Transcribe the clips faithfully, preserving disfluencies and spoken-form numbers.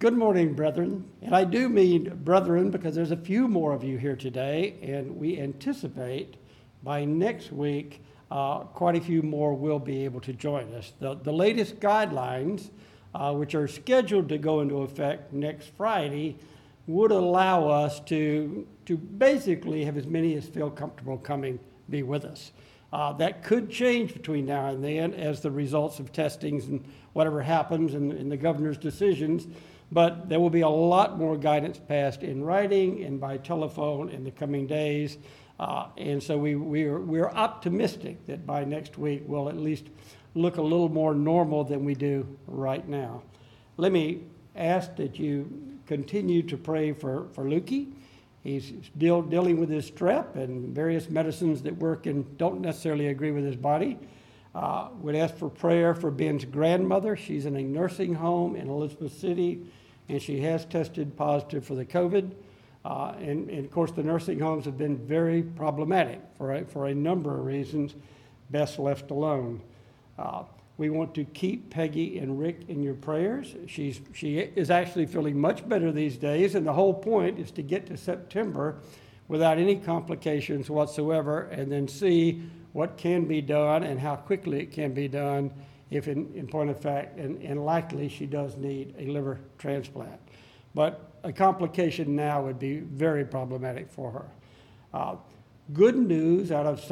Good morning, brethren. And I do mean brethren because there's a few more of you here today, and we anticipate by next week uh, quite a few more will be able to join us. The, the latest guidelines, uh, which are scheduled to go into effect next Friday, would allow us to, to basically have as many as feel comfortable coming be with us. Uh, that could change between now and then as the results of testings and whatever happens and, and the governor's decisions, but there will be a lot more guidance passed in writing and by telephone in the coming days. Uh, and so we, we are, we're optimistic that by next week we'll at least look a little more normal than we do right now. Let me ask that you continue to pray for, for Lukey. He's still dealing with his strep and various medicines that work and don't necessarily agree with his body. Uh, we'd ask for prayer for Ben's grandmother. She's in a nursing home in Elizabeth City, and she has tested positive for the COVID. Uh, and, and, of course, the nursing homes have been very problematic for a, for a number of reasons, best left alone. Uh, we want to keep Peggy and Rick in your prayers. She's, she is actually feeling much better these days, and the whole point is to get to September without any complications whatsoever and then see what can be done and how quickly it can be done if, in, in point of fact, and, and likely she does need a liver transplant. But a complication now would be very problematic for her. Uh, good news out of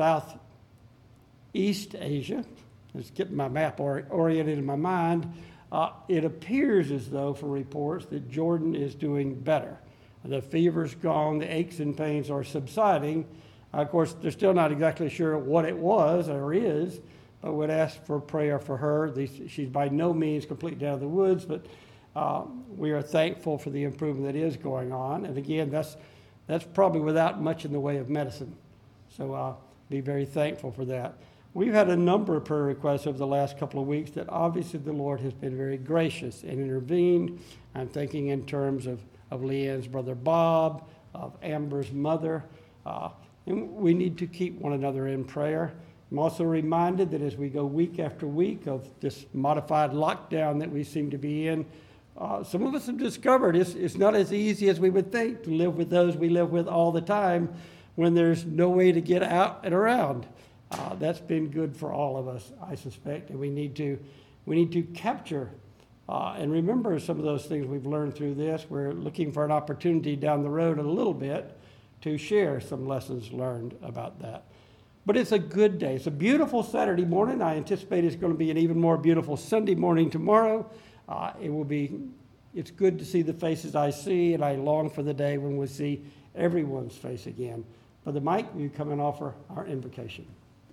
Southeast Asia. Let's get my map or, oriented in my mind. Uh, it appears as though, for reports, that Jordan is doing better. The fever's gone, the aches and pains are subsiding. Uh, of course, they're still not exactly sure what it was or is, but would ask for prayer for her. These, she's by no means completely out of the woods, but uh, we are thankful for the improvement that is going on. And again, that's, that's probably without much in the way of medicine. So uh, be very thankful for that. We've had a number of prayer requests over the last couple of weeks that obviously the Lord has been very gracious and intervened. I'm thinking in terms of, of Leanne's brother Bob, of Amber's mother. Uh, and we need to keep one another in prayer. I'm also reminded that as we go week after week of this modified lockdown that we seem to be in, uh, some of us have discovered it's, it's not as easy as we would think to live with those we live with all the time when there's no way to get out and around. Uh, that's been good for all of us, I suspect, and we need to we need to capture uh, and remember some of those things we've learned through this. We're looking for an opportunity down the road a little bit to share some lessons learned about that. But it's a good day. It's a beautiful Saturday morning. I anticipate it's going to be an even more beautiful Sunday morning tomorrow. Uh, it will be. It's good to see the faces I see, and I long for the day when we'll see everyone's face again. Brother Mike, will you come and offer our invocation?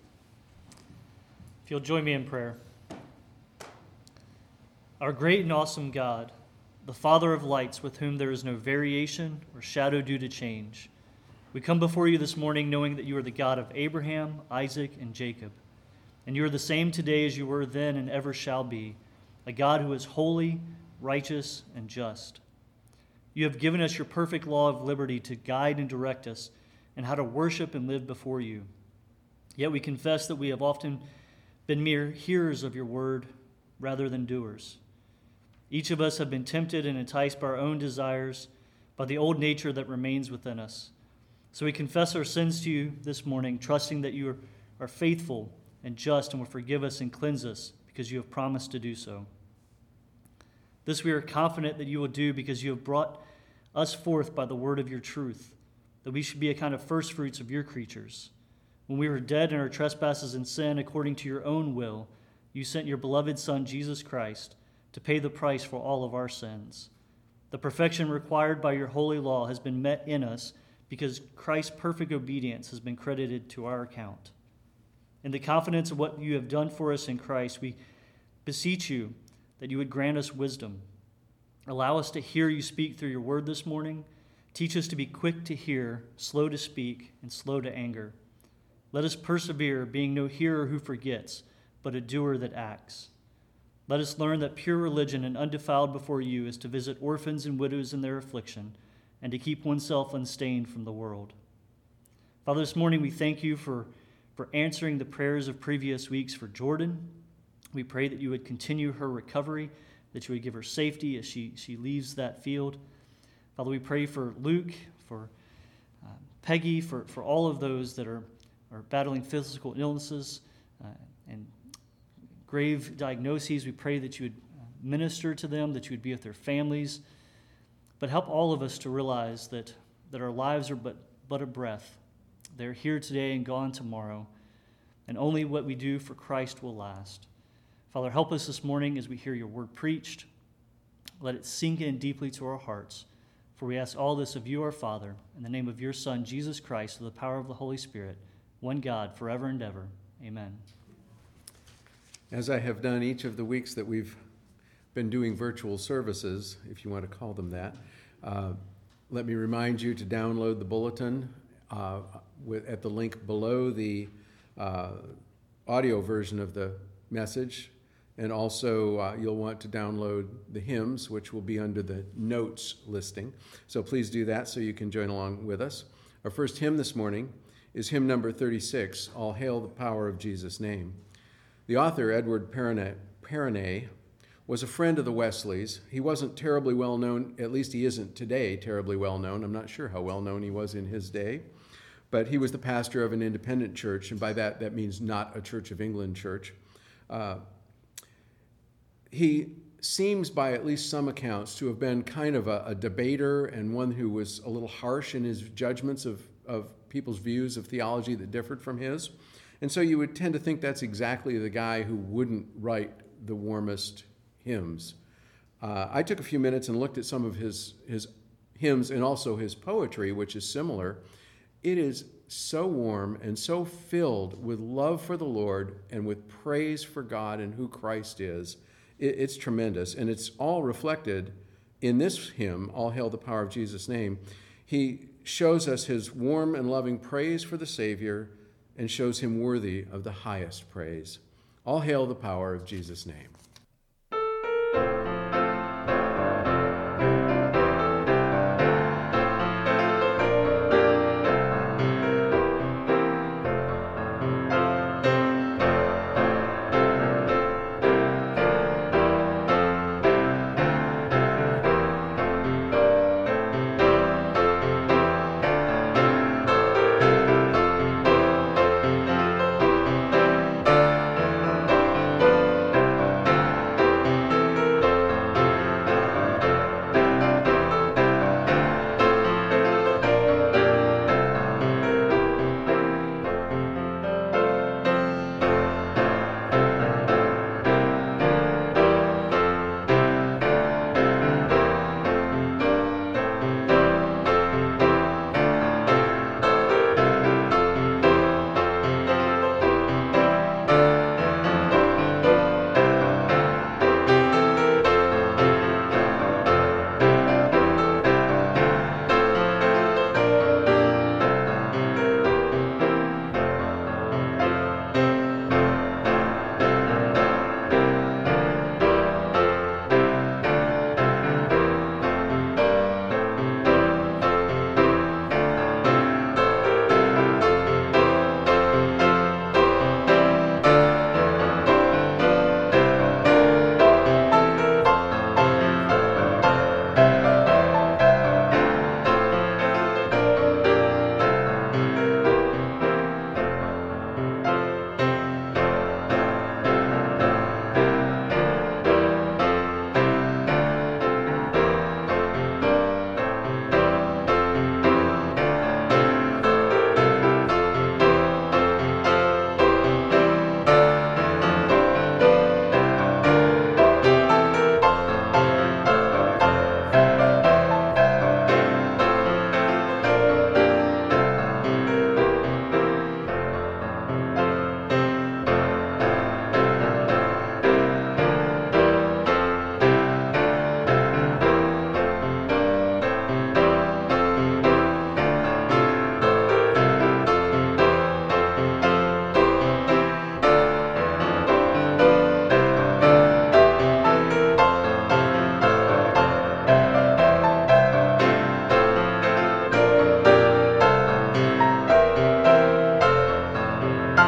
If you'll join me in prayer. Our great and awesome God, the Father of lights, with whom there is no variation or shadow due to change, we come before you this morning knowing that you are the God of Abraham, Isaac, and Jacob, and you are the same today as you were then and ever shall be, a God who is holy, righteous, and just. You have given us your perfect law of liberty to guide and direct us in how to worship and live before you. Yet we confess that we have often been mere hearers of your word rather than doers. Each of us have been tempted and enticed by our own desires, by the old nature that remains within us. So we confess our sins to you this morning, trusting that you are, are faithful and just and will forgive us and cleanse us because you have promised to do so. This we are confident that you will do because you have brought us forth by the word of your truth, that we should be a kind of first fruits of your creatures. When we were dead in our trespasses and sin, according to your own will, you sent your beloved Son, Jesus Christ, to pay the price for all of our sins. The perfection required by your holy law has been met in us because Christ's perfect obedience has been credited to our account. In the confidence of what you have done for us in Christ, we beseech you that you would grant us wisdom. Allow us to hear you speak through your word this morning. Teach us to be quick to hear, slow to speak, and slow to anger. Let us persevere, being no hearer who forgets, but a doer that acts. Let us learn that pure religion and undefiled before you is to visit orphans and widows in their affliction, and to keep oneself unstained from the world. Father, this morning we thank you for, for answering the prayers of previous weeks for Jordan. We pray that you would continue her recovery. that you would give her safety as she, she leaves that field. Father, we pray for Luke, for uh, Peggy, for, for all of those that are, are battling physical illnesses uh, and grave diagnoses. We pray that you would minister to them, that you would be with their families, but help all of us to realize that, that our lives are but, but a breath. They're here today and gone tomorrow, and only what we do for Christ will last. Father, help us this morning as we hear your word preached. Let it sink in deeply to our hearts, for we ask all this of you, our Father, in the name of your Son, Jesus Christ, with the power of the Holy Spirit, one God, forever and ever. Amen. As I have done each of the weeks that we've been doing virtual services, if you want to call them that, uh, let me remind you to download the bulletin uh, with, at the link below the uh, audio version of the message. And also uh, you'll want to download the hymns, which will be under the notes listing. So please do that so you can join along with us. Our first hymn this morning is hymn number thirty-six, All Hail the Power of Jesus' Name. The author, Edward Perronnet, was a friend of the Wesleys. He wasn't terribly well known, at least he isn't today terribly well known. I'm not sure how well known he was in his day, but he was the pastor of an independent church, and by that, that means not a Church of England church. Uh, he seems, by at least some accounts, to have been kind of a, a debater and one who was a little harsh in his judgments of, of people's views of theology that differed from his. And so you would tend to think that's exactly the guy who wouldn't write the warmest hymns. Uh, I took a few minutes and looked at some of his, his hymns and also his poetry, which is similar. It is so warm and so filled with love for the Lord and with praise for God and who Christ is. It, it's tremendous, and it's all reflected in this hymn, All Hail the Power of Jesus' Name. He shows us his warm and loving praise for the Savior and shows him worthy of the highest praise. All hail the power of Jesus' name.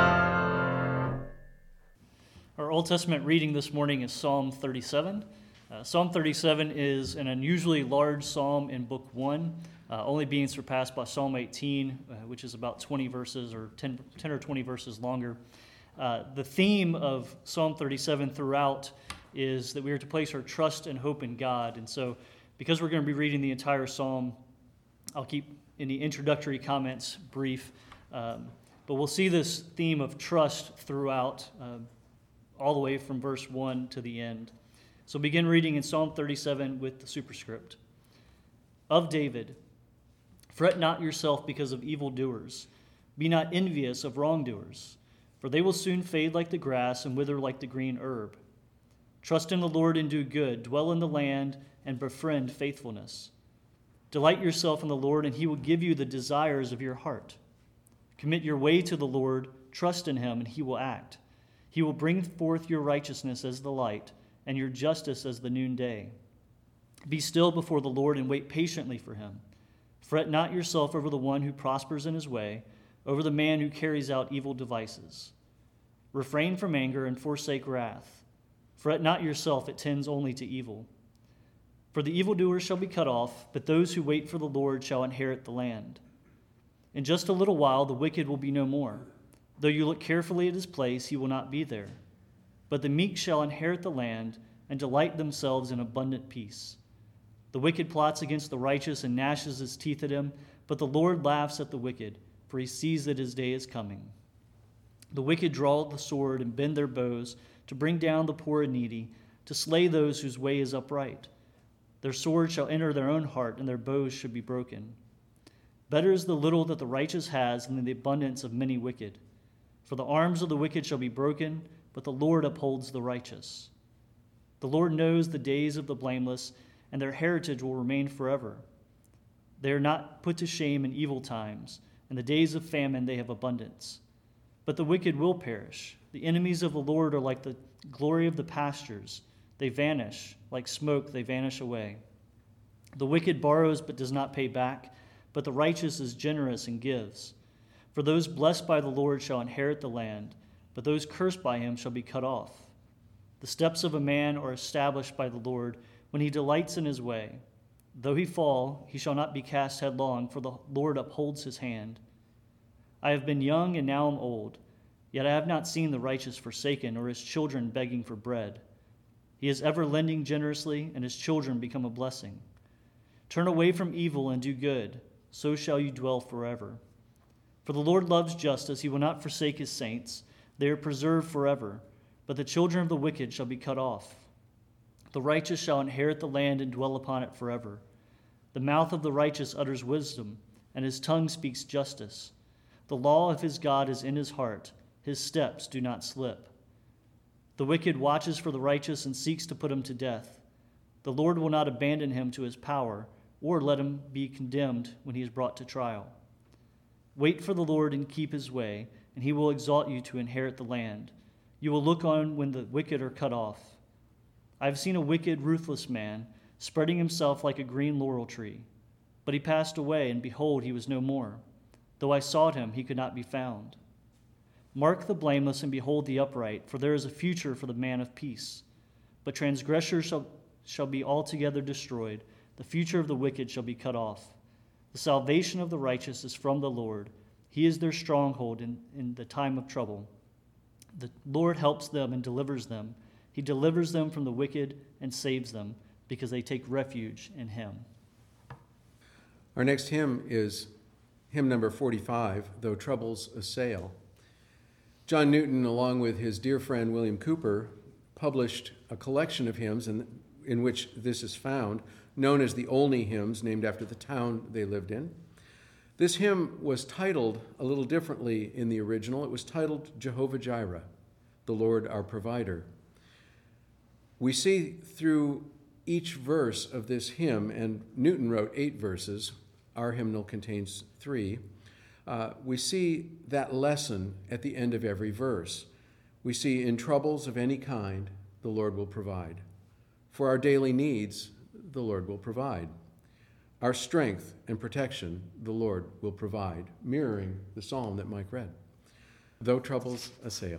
Old Testament reading this morning is Psalm thirty-seven. Uh, Psalm thirty-seven is an unusually large psalm in Book one, uh, only being surpassed by Psalm eighteen, uh, which is about twenty verses or ten, ten or twenty verses longer. Uh, the theme of Psalm thirty-seven throughout is that we are to place our trust and hope in God. And so because we're going to be reading the entire psalm, I'll keep any introductory comments brief. Um, but we'll see this theme of trust throughout, uh, all the way from verse one to the end. So begin reading in Psalm thirty-seven with the superscript. Of David, fret not yourself because of evildoers. Be not envious of wrongdoers, for they will soon fade like the grass and wither like the green herb. Trust in the Lord and do good. Dwell in the land and befriend faithfulness. Delight yourself in the Lord, and he will give you the desires of your heart. Commit your way to the Lord. Trust in him, and he will act. He will bring forth your righteousness as the light, and your justice as the noonday. Be still before the Lord and wait patiently for him. Fret not yourself over the one who prospers in his way, over the man who carries out evil devices. Refrain from anger and forsake wrath. Fret not yourself, it tends only to evil. For the evildoers shall be cut off, but those who wait for the Lord shall inherit the land. In just a little while the wicked will be no more. Though you look carefully at his place, he will not be there. But the meek shall inherit the land and delight themselves in abundant peace. The wicked plots against the righteous and gnashes his teeth at him, but the Lord laughs at the wicked, for he sees that his day is coming. The wicked draw the sword and bend their bows to bring down the poor and needy, to slay those whose way is upright. Their sword shall enter their own heart, and their bows should be broken. Better is the little that the righteous has than the abundance of many wicked. For the arms of the wicked shall be broken, but the Lord upholds the righteous. The Lord knows the days of the blameless, and their heritage will remain forever. They are not put to shame in evil times. In the days of famine they have abundance. But the wicked will perish. The enemies of the Lord are like the glory of the pastures. They vanish. Like smoke, they vanish away. The wicked borrows but does not pay back, but the righteous is generous and gives. For those blessed by the Lord shall inherit the land, but those cursed by him shall be cut off. The steps of a man are established by the Lord when he delights in his way. Though he fall, he shall not be cast headlong, for the Lord upholds his hand. I have been young and now am old, yet I have not seen the righteous forsaken or his children begging for bread. He is ever lending generously, and his children become a blessing. Turn away from evil and do good, so shall you dwell forever. For the Lord loves justice, he will not forsake his saints. They are preserved forever, but the children of the wicked shall be cut off. The righteous shall inherit the land and dwell upon it forever. The mouth of the righteous utters wisdom, and his tongue speaks justice. The law of his God is in his heart. His steps do not slip. The wicked watches for the righteous and seeks to put him to death. The Lord will not abandon him to his power, or let him be condemned when he is brought to trial. Wait for the Lord and keep his way, and he will exalt you to inherit the land. You will look on when the wicked are cut off. I have seen a wicked, ruthless man, spreading himself like a green laurel tree. But he passed away, and behold, he was no more. Though I sought him, he could not be found. Mark the blameless and behold the upright, for there is a future for the man of peace. But transgressors shall, shall be altogether destroyed. The future of the wicked shall be cut off. The salvation of the righteous is from the Lord. He is their stronghold in, in the time of trouble. The Lord helps them and delivers them. He delivers them from the wicked and saves them, because they take refuge in him. Our next hymn is hymn number forty-five, Though Troubles Assail. John Newton, along with his dear friend William Cooper, published a collection of hymns in, in which this is found, known as the Olney hymns, named after the town they lived in. This hymn was titled a little differently in the original. It was titled Jehovah Jireh, the Lord our provider. We see through each verse of this hymn, and Newton wrote eight verses, our hymnal contains three, uh, we see that lesson at the end of every verse. We see in troubles of any kind, the Lord will provide. For our daily needs, the Lord will provide. Our strength and protection, the Lord will provide, mirroring the psalm that Mike read. Though troubles assail.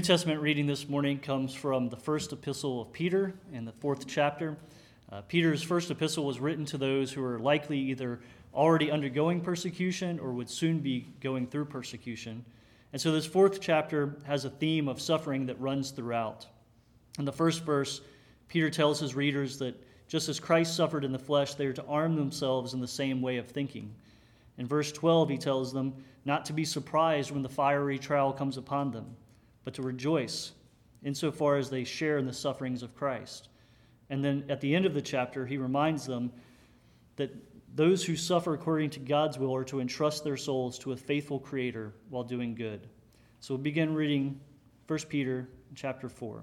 Testament reading this morning comes from the first epistle of Peter in the fourth chapter. Uh, Peter's first epistle was written to those who are likely either already undergoing persecution or would soon be going through persecution. And so this fourth chapter has a theme of suffering that runs throughout. In the first verse, Peter tells his readers that just as Christ suffered in the flesh, they are to arm themselves in the same way of thinking. In verse twelve, he tells them not to be surprised when the fiery trial comes upon them, but to rejoice insofar as they share in the sufferings of Christ. And then at the end of the chapter, he reminds them that those who suffer according to God's will are to entrust their souls to a faithful Creator while doing good. So we'll begin reading First Peter chapter four.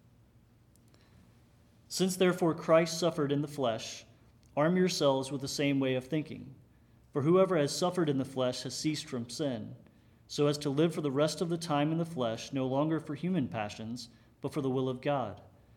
Since therefore Christ suffered in the flesh, arm yourselves with the same way of thinking. For whoever has suffered in the flesh has ceased from sin, so as to live for the rest of the time in the flesh, no longer for human passions, but for the will of God.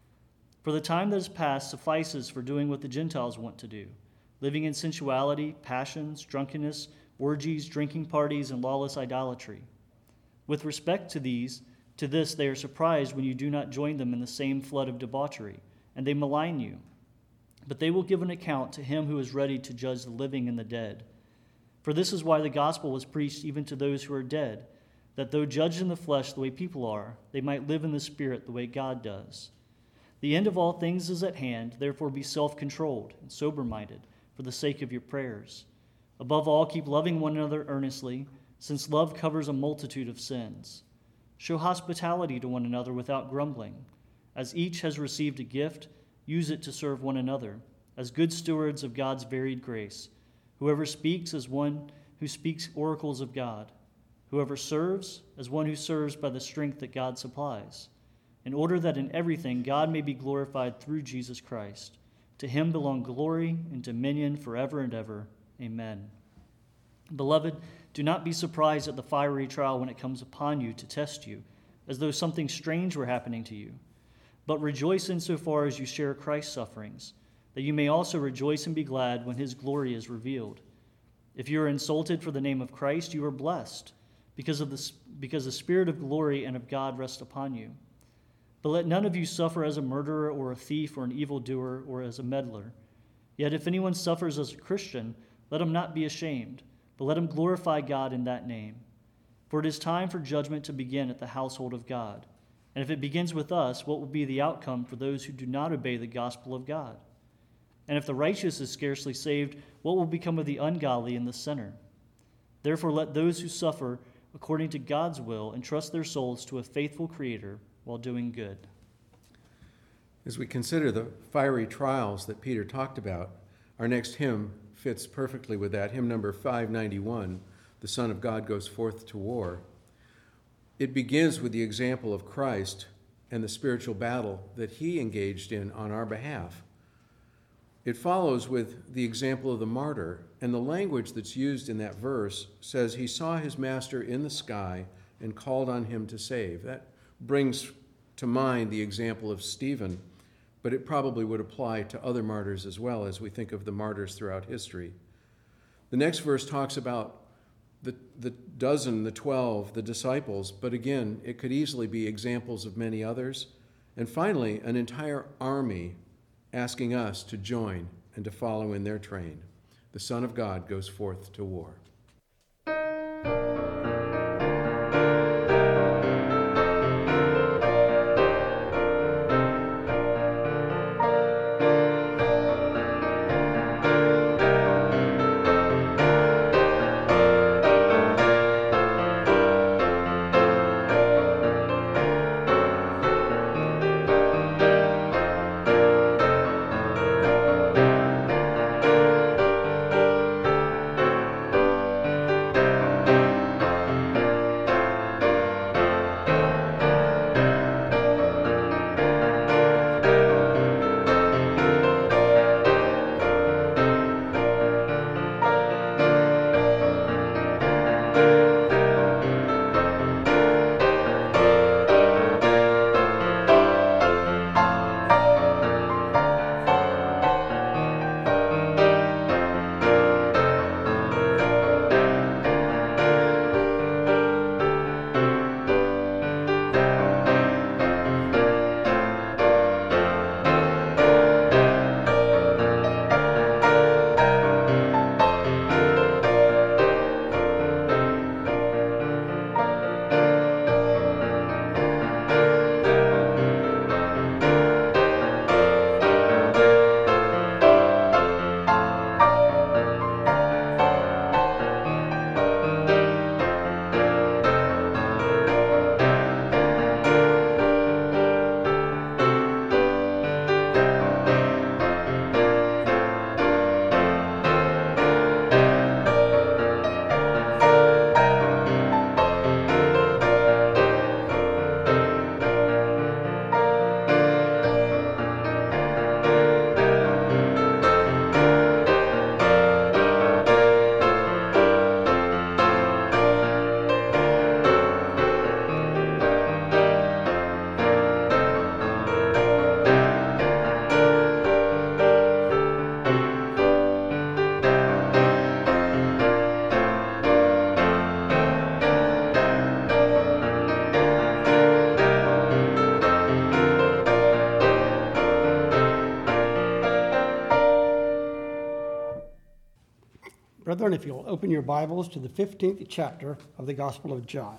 For the time that is past suffices for doing what the Gentiles want to do, living in sensuality, passions, drunkenness, orgies, drinking parties, and lawless idolatry. With respect to these, to this they are surprised when you do not join them in the same flood of debauchery, and they malign you. But they will give an account to him who is ready to judge the living and the dead. For this is why the gospel was preached even to those who are dead, that though judged in the flesh the way people are, they might live in the spirit the way God does. The end of all things is at hand, therefore be self-controlled and sober-minded for the sake of your prayers. Above all, keep loving one another earnestly, since love covers a multitude of sins. Show hospitality to one another without grumbling. As each has received a gift, use it to serve one another, as good stewards of God's varied grace. Whoever speaks as one who speaks oracles of God. Whoever serves as one who serves by the strength that God supplies, in order that in everything God may be glorified through Jesus Christ. To him belong glory and dominion forever and ever. Amen. Beloved, do not be surprised at the fiery trial when it comes upon you to test you, as though something strange were happening to you. But rejoice insofar as you share Christ's sufferings, that you may also rejoice and be glad when his glory is revealed. If you are insulted for the name of Christ, you are blessed, because of the, because the Spirit of glory and of God rests upon you. But let none of you suffer as a murderer or a thief or an evildoer or as a meddler. Yet if anyone suffers as a Christian, let him not be ashamed, but let him glorify God in that name. For it is time for judgment to begin at the household of God. And if it begins with us, what will be the outcome for those who do not obey the gospel of God? And if the righteous is scarcely saved, what will become of the ungodly and the sinner? Therefore let those who suffer according to God's will entrust their souls to a faithful Creator while doing good. As we consider the fiery trials that Peter talked about, our next hymn fits perfectly with that. Hymn number five ninety-one, The Son of God Goes Forth to War. It begins with the example of Christ and the spiritual battle that he engaged in on our behalf. It follows with the example of the martyr, and the language that's used in that verse says he saw his master in the sky and called on him to save. That brings to mind the example of Stephen, but it probably would apply to other martyrs as well as we think of the martyrs throughout history. The next verse talks about the, the dozen, the twelve, the disciples, but again, it could easily be examples of many others. And finally, an entire army asking us to join and to follow in their train. The Son of God goes forth to war. Brethren, if you'll open your Bibles to the fifteenth chapter of the Gospel of John.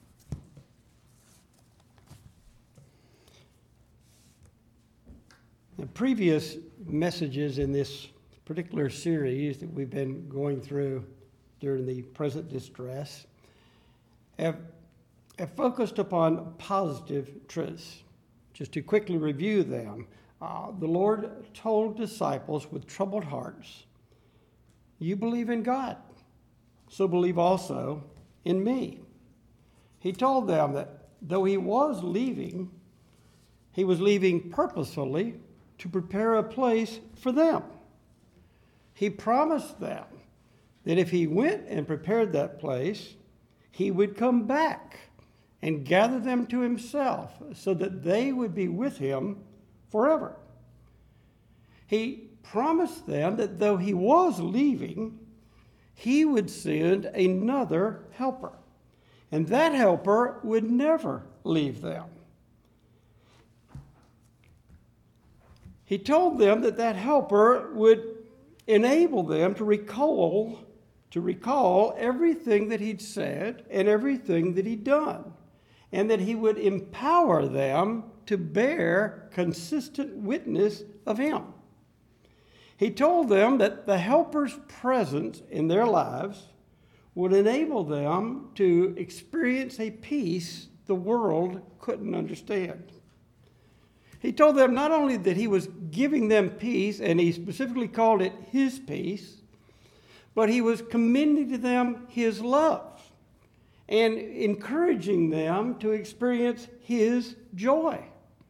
The previous messages in this particular series that we've been going through during the present distress have, have focused upon positive truths. Just to quickly review them, uh, the Lord told disciples with troubled hearts, "You believe in God, so believe also in me." He told them that though he was leaving, he was leaving purposefully to prepare a place for them. He promised them that if he went and prepared that place, he would come back and gather them to himself so that they would be with him forever. He promised them that though he was leaving, he would send another helper, and that helper would never leave them. He told them that that helper would enable them to recall, to recall everything that he'd said and everything that he'd done, and that he would empower them to bear consistent witness of him. He told them that the helper's presence in their lives would enable them to experience a peace the world couldn't understand. He told them not only that he was giving them peace, and he specifically called it his peace, but he was commending to them his love and encouraging them to experience his joy.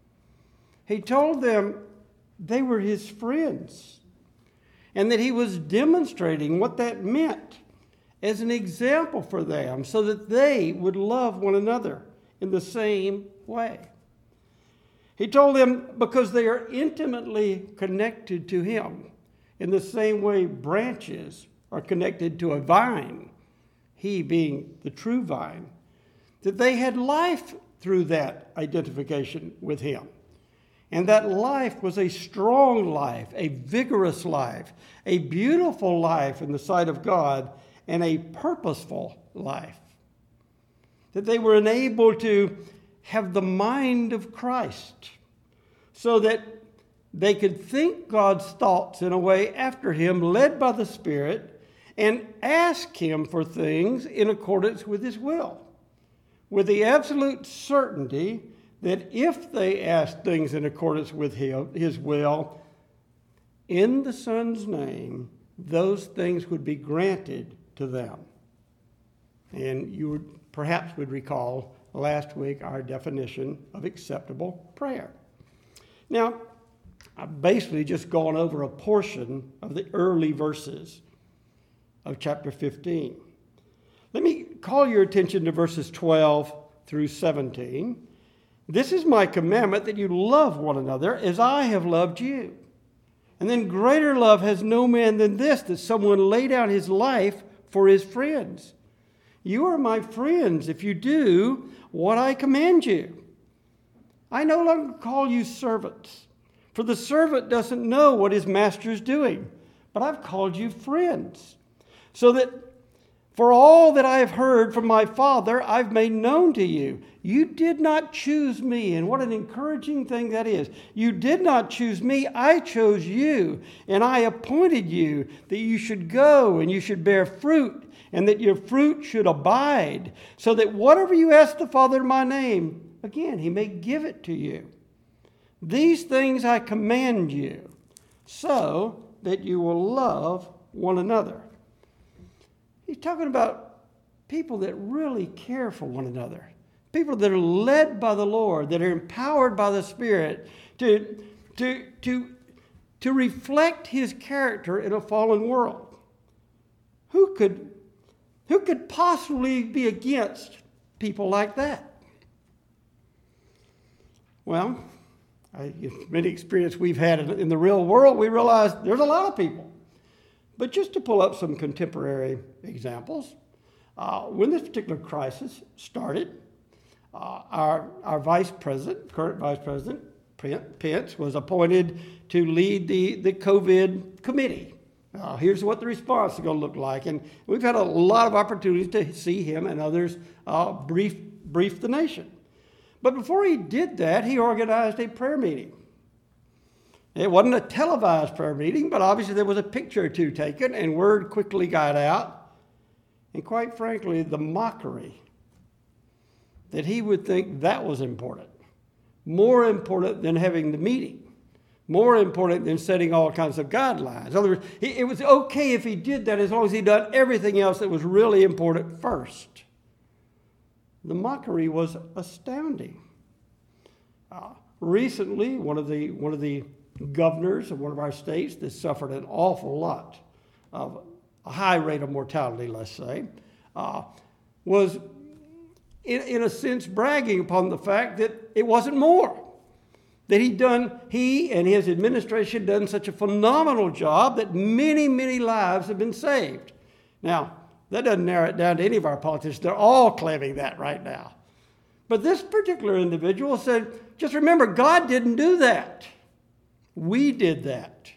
He told them they were his friends and that he was demonstrating what that meant as an example for them so that they would love one another in the same way. He told them because they are intimately connected to him in the same way branches are connected to a vine, he being the true vine, that they had life through that identification with him. And that life was a strong life, a vigorous life, a beautiful life in the sight of God, and a purposeful life. That they were enabled to have the mind of Christ so that they could think God's thoughts in a way after him, led by the Spirit, and ask him for things in accordance with his will, with the absolute certainty that if they asked things in accordance with him, his will, in the Son's name, those things would be granted to them. And you would, perhaps would recall last week our definition of acceptable prayer. Now, I've basically just gone over a portion of the early verses of chapter fifteen. Let me call your attention to verses twelve through seventeen. "This is my commandment, that you love one another as I have loved you. And then greater love has no man than this, that someone lay down his life for his friends. You are my friends if you do what I command you. I no longer call you servants, for the servant doesn't know what his master is doing, but I've called you friends, so that for all that I have heard from my Father, I've made known to you. You did not choose me," and what an encouraging thing that is. "You did not choose me, I chose you, and I appointed you that you should go and you should bear fruit, and that your fruit should abide, so that whatever you ask the Father in my name, again, he may give it to you. These things I command you, so that you will love one another." He's talking about people that really care for one another, people that are led by the Lord, that are empowered by the Spirit to, to, to, to reflect his character in a fallen world. Who could, who could possibly be against people like that? Well, I, many experience we've had in, in the real world, we realize there's a lot of people. But just to pull up some contemporary examples, uh, when this particular crisis started, uh, our, our vice president, current vice president, Pence, was appointed to lead the, the COVID committee. Uh, here's what the response is going to look like. And we've had a lot of opportunities to see him and others uh, brief, brief the nation. But before he did that, he organized a prayer meeting. It wasn't a televised prayer meeting, but obviously there was a picture or two taken, and word quickly got out. And quite frankly, the mockery that he would think that was important, more important than having the meeting, more important than setting all kinds of guidelines. In other words, it was okay if he did that as long as he done everything else that was really important first. The mockery was astounding. Uh, recently, one of the one of the governors of one of our states that suffered an awful lot of a high rate of mortality, let's say, uh, was in, in a sense bragging upon the fact that it wasn't more. That he'd done, he and his administration done such a phenomenal job that many, many lives have been saved. Now, that doesn't narrow it down to any of our politicians. They're all claiming that right now. But this particular individual said, just remember, God didn't do that. We did that.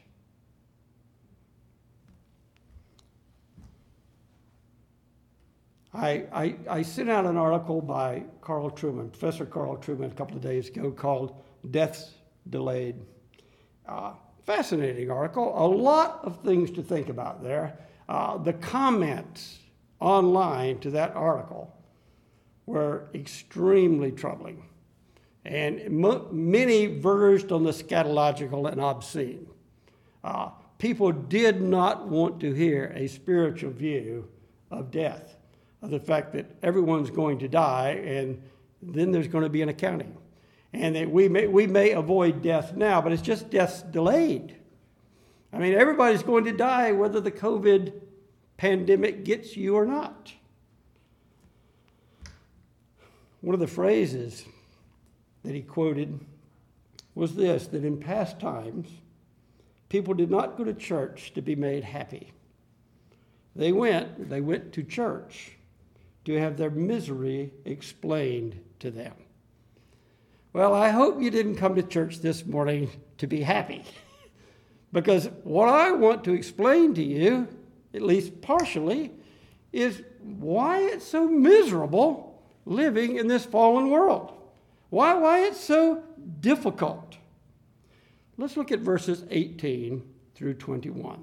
I, I, I sent out an article by Carl Trueman, Professor Carl Trueman, a couple of days ago called Deaths Delayed. Uh, fascinating article. A lot of things to think about there. Uh, the comments online to that article were extremely troubling, and mo- many verged on the scatological and obscene. Uh, people did not want to hear a spiritual view of death, of the fact that everyone's going to die and then there's going to be an accounting. And that we may, we may avoid death now, but it's just death's delayed. I mean, everybody's going to die whether the COVID pandemic gets you or not. One of the phrases that he quoted was this, that in past times, people did not go to church to be made happy. They went, they went to church to have their misery explained to them. Well, I hope you didn't come to church this morning to be happy, because what I want to explain to you, at least partially, is why it's so miserable living in this fallen world. Why, why it's so difficult. Let's look at verses eighteen through twenty-one.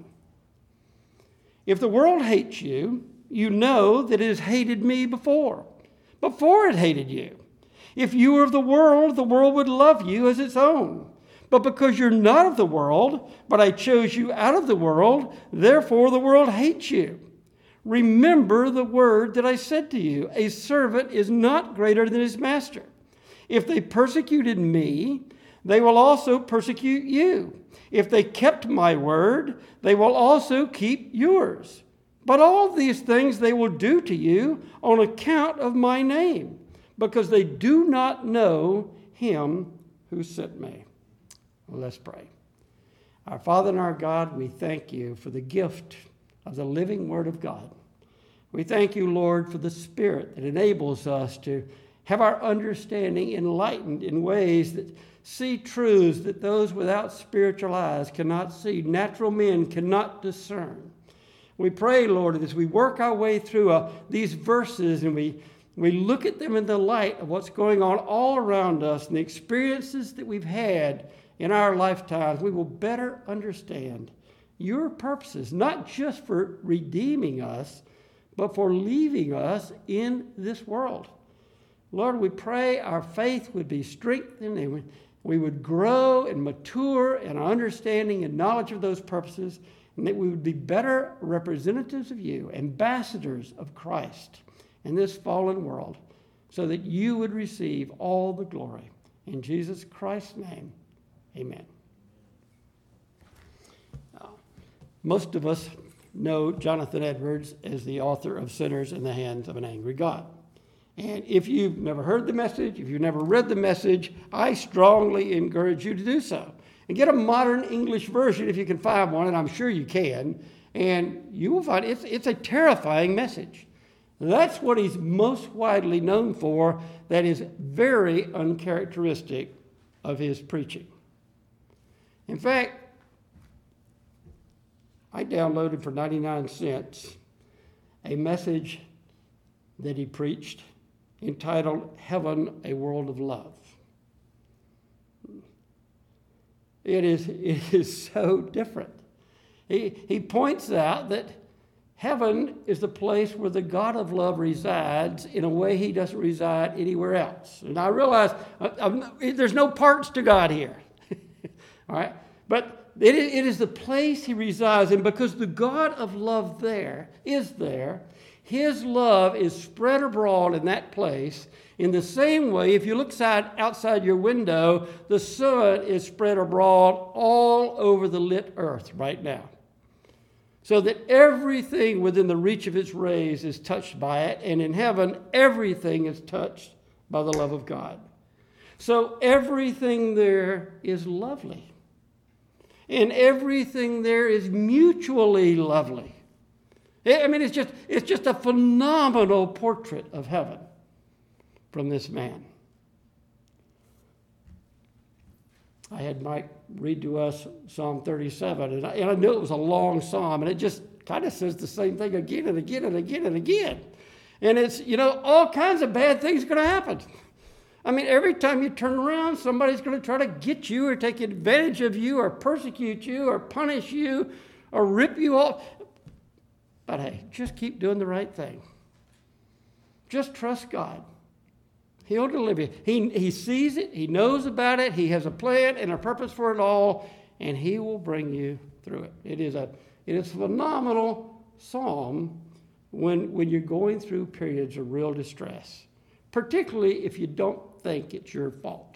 If the world hates you, you know that it has hated me before, before it hated you. If you were of the world, the world would love you as its own. But because you're not of the world, but I chose you out of the world, therefore the world hates you. Remember the word that I said to you, a servant is not greater than his master. If they persecuted me, they will also persecute you. If they kept my word, they will also keep yours. But all these things they will do to you on account of my name, because they do not know him who sent me. Well, let's pray. Our Father and our God, we thank you for the gift of the living Word of God. We thank you, Lord, for the Spirit that enables us to have our understanding enlightened in ways that see truths that those without spiritual eyes cannot see, natural men cannot discern. We pray, Lord, as we work our way through uh, these verses and we We look at them in the light of what's going on all around us and the experiences that we've had in our lifetimes, we will better understand your purposes, not just for redeeming us, but for leaving us in this world. Lord, we pray our faith would be strengthened and we would grow and mature in our understanding and knowledge of those purposes, and that we would be better representatives of you, ambassadors of Christ in this fallen world, so that you would receive all the glory. In Jesus Christ's name, amen. Uh, most of us know Jonathan Edwards as the author of Sinners in the Hands of an Angry God. And if you've never heard the message, if you've never read the message, I strongly encourage you to do so. And get a modern English version if you can find one, and I'm sure you can, and you will find it's, it's a terrifying message. That's what he's most widely known for. That is very uncharacteristic of his preaching. In fact, I downloaded for ninety-nine cents a message that he preached entitled Heaven, a World of Love. It is, it is so different. He, he points out that heaven is the place where the God of love resides in a way he doesn't reside anywhere else. And I realize I, I'm, there's no parts to God here. All right? But it, it is the place he resides in, because the God of love there is there. His love is spread abroad in that place. In the same way, if you look side, outside your window, the sun is spread abroad all over the lit earth right now, so that everything within the reach of its rays is touched by it. And in heaven, everything is touched by the love of God. So everything there is lovely. And everything there is mutually lovely. I mean, it's just, it's just a phenomenal portrait of heaven from this man. I had Mike read to us Psalm thirty-seven, and I, and I knew it was a long psalm, and it just kind of says the same thing again and again and again and again. And it's, you know, all kinds of bad things are going to happen. I mean, every time you turn around, somebody's going to try to get you or take advantage of you or persecute you or punish you or rip you off. But hey, just keep doing the right thing. Just trust God. He'll deliver you. He, he sees it. He knows about it. He has a plan and a purpose for it all, and he will bring you through it. It is a, it is a phenomenal psalm when, when you're going through periods of real distress, particularly if you don't think it's your fault.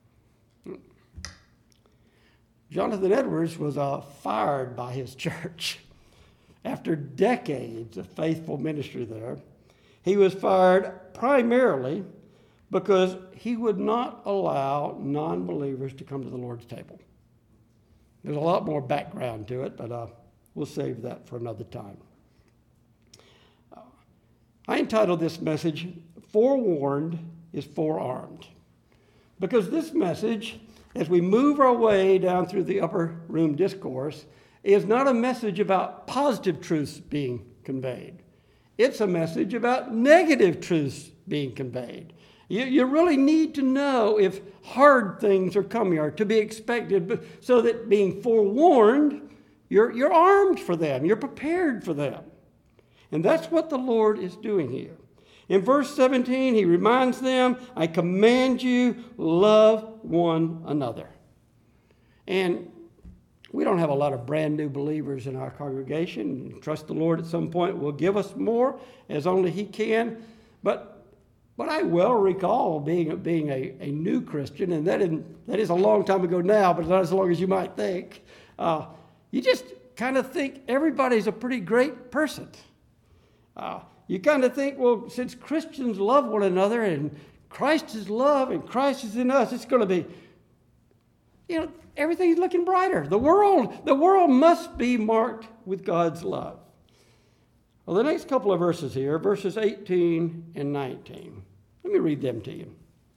Jonathan Edwards was uh, fired by his church. After decades of faithful ministry there, he was fired primarily because he would not allow non-believers to come to the Lord's table. There's a lot more background to it, but uh, we'll save that for another time. Uh, I entitled this message, Forewarned is Forearmed, because this message, as we move our way down through the upper room discourse, is not a message about positive truths being conveyed. It's a message about negative truths being conveyed. You, you really need to know if hard things are coming or to be expected, so that being forewarned, you're, you're armed for them. You're prepared for them. And that's what the Lord is doing here. In verse seventeen, he reminds them, I command you, love one another. And we don't have a lot of brand new believers in our congregation. Trust the Lord at some point will give us more, as only he can. But But I well recall being, being a, a new Christian, and that, that is a long time ago now, but not as long as you might think. Uh, you just kind of think everybody's a pretty great person. Uh, you kind of think, well, since Christians love one another and Christ is love and Christ is in us, it's going to be, you know, everything's looking brighter. The world, the world must be marked with God's love. Well, the next couple of verses here, verses eighteen and nineteen. Let me read them to you.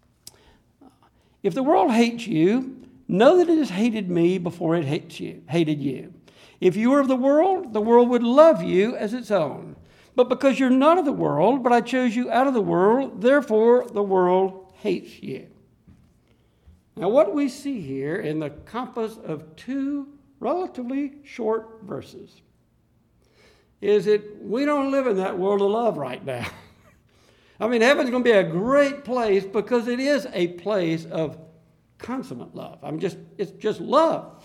If the world hates you, know that it has hated me before it hates you, hated you. If you were of the world, the world would love you as its own. But because you're not of the world, but I chose you out of the world, therefore the world hates you. Now, what we see here in the compass of two relatively short verses is that we don't live in that world of love right now. I mean, heaven's going to be a great place because it is a place of consummate love. I mean, just it's just love.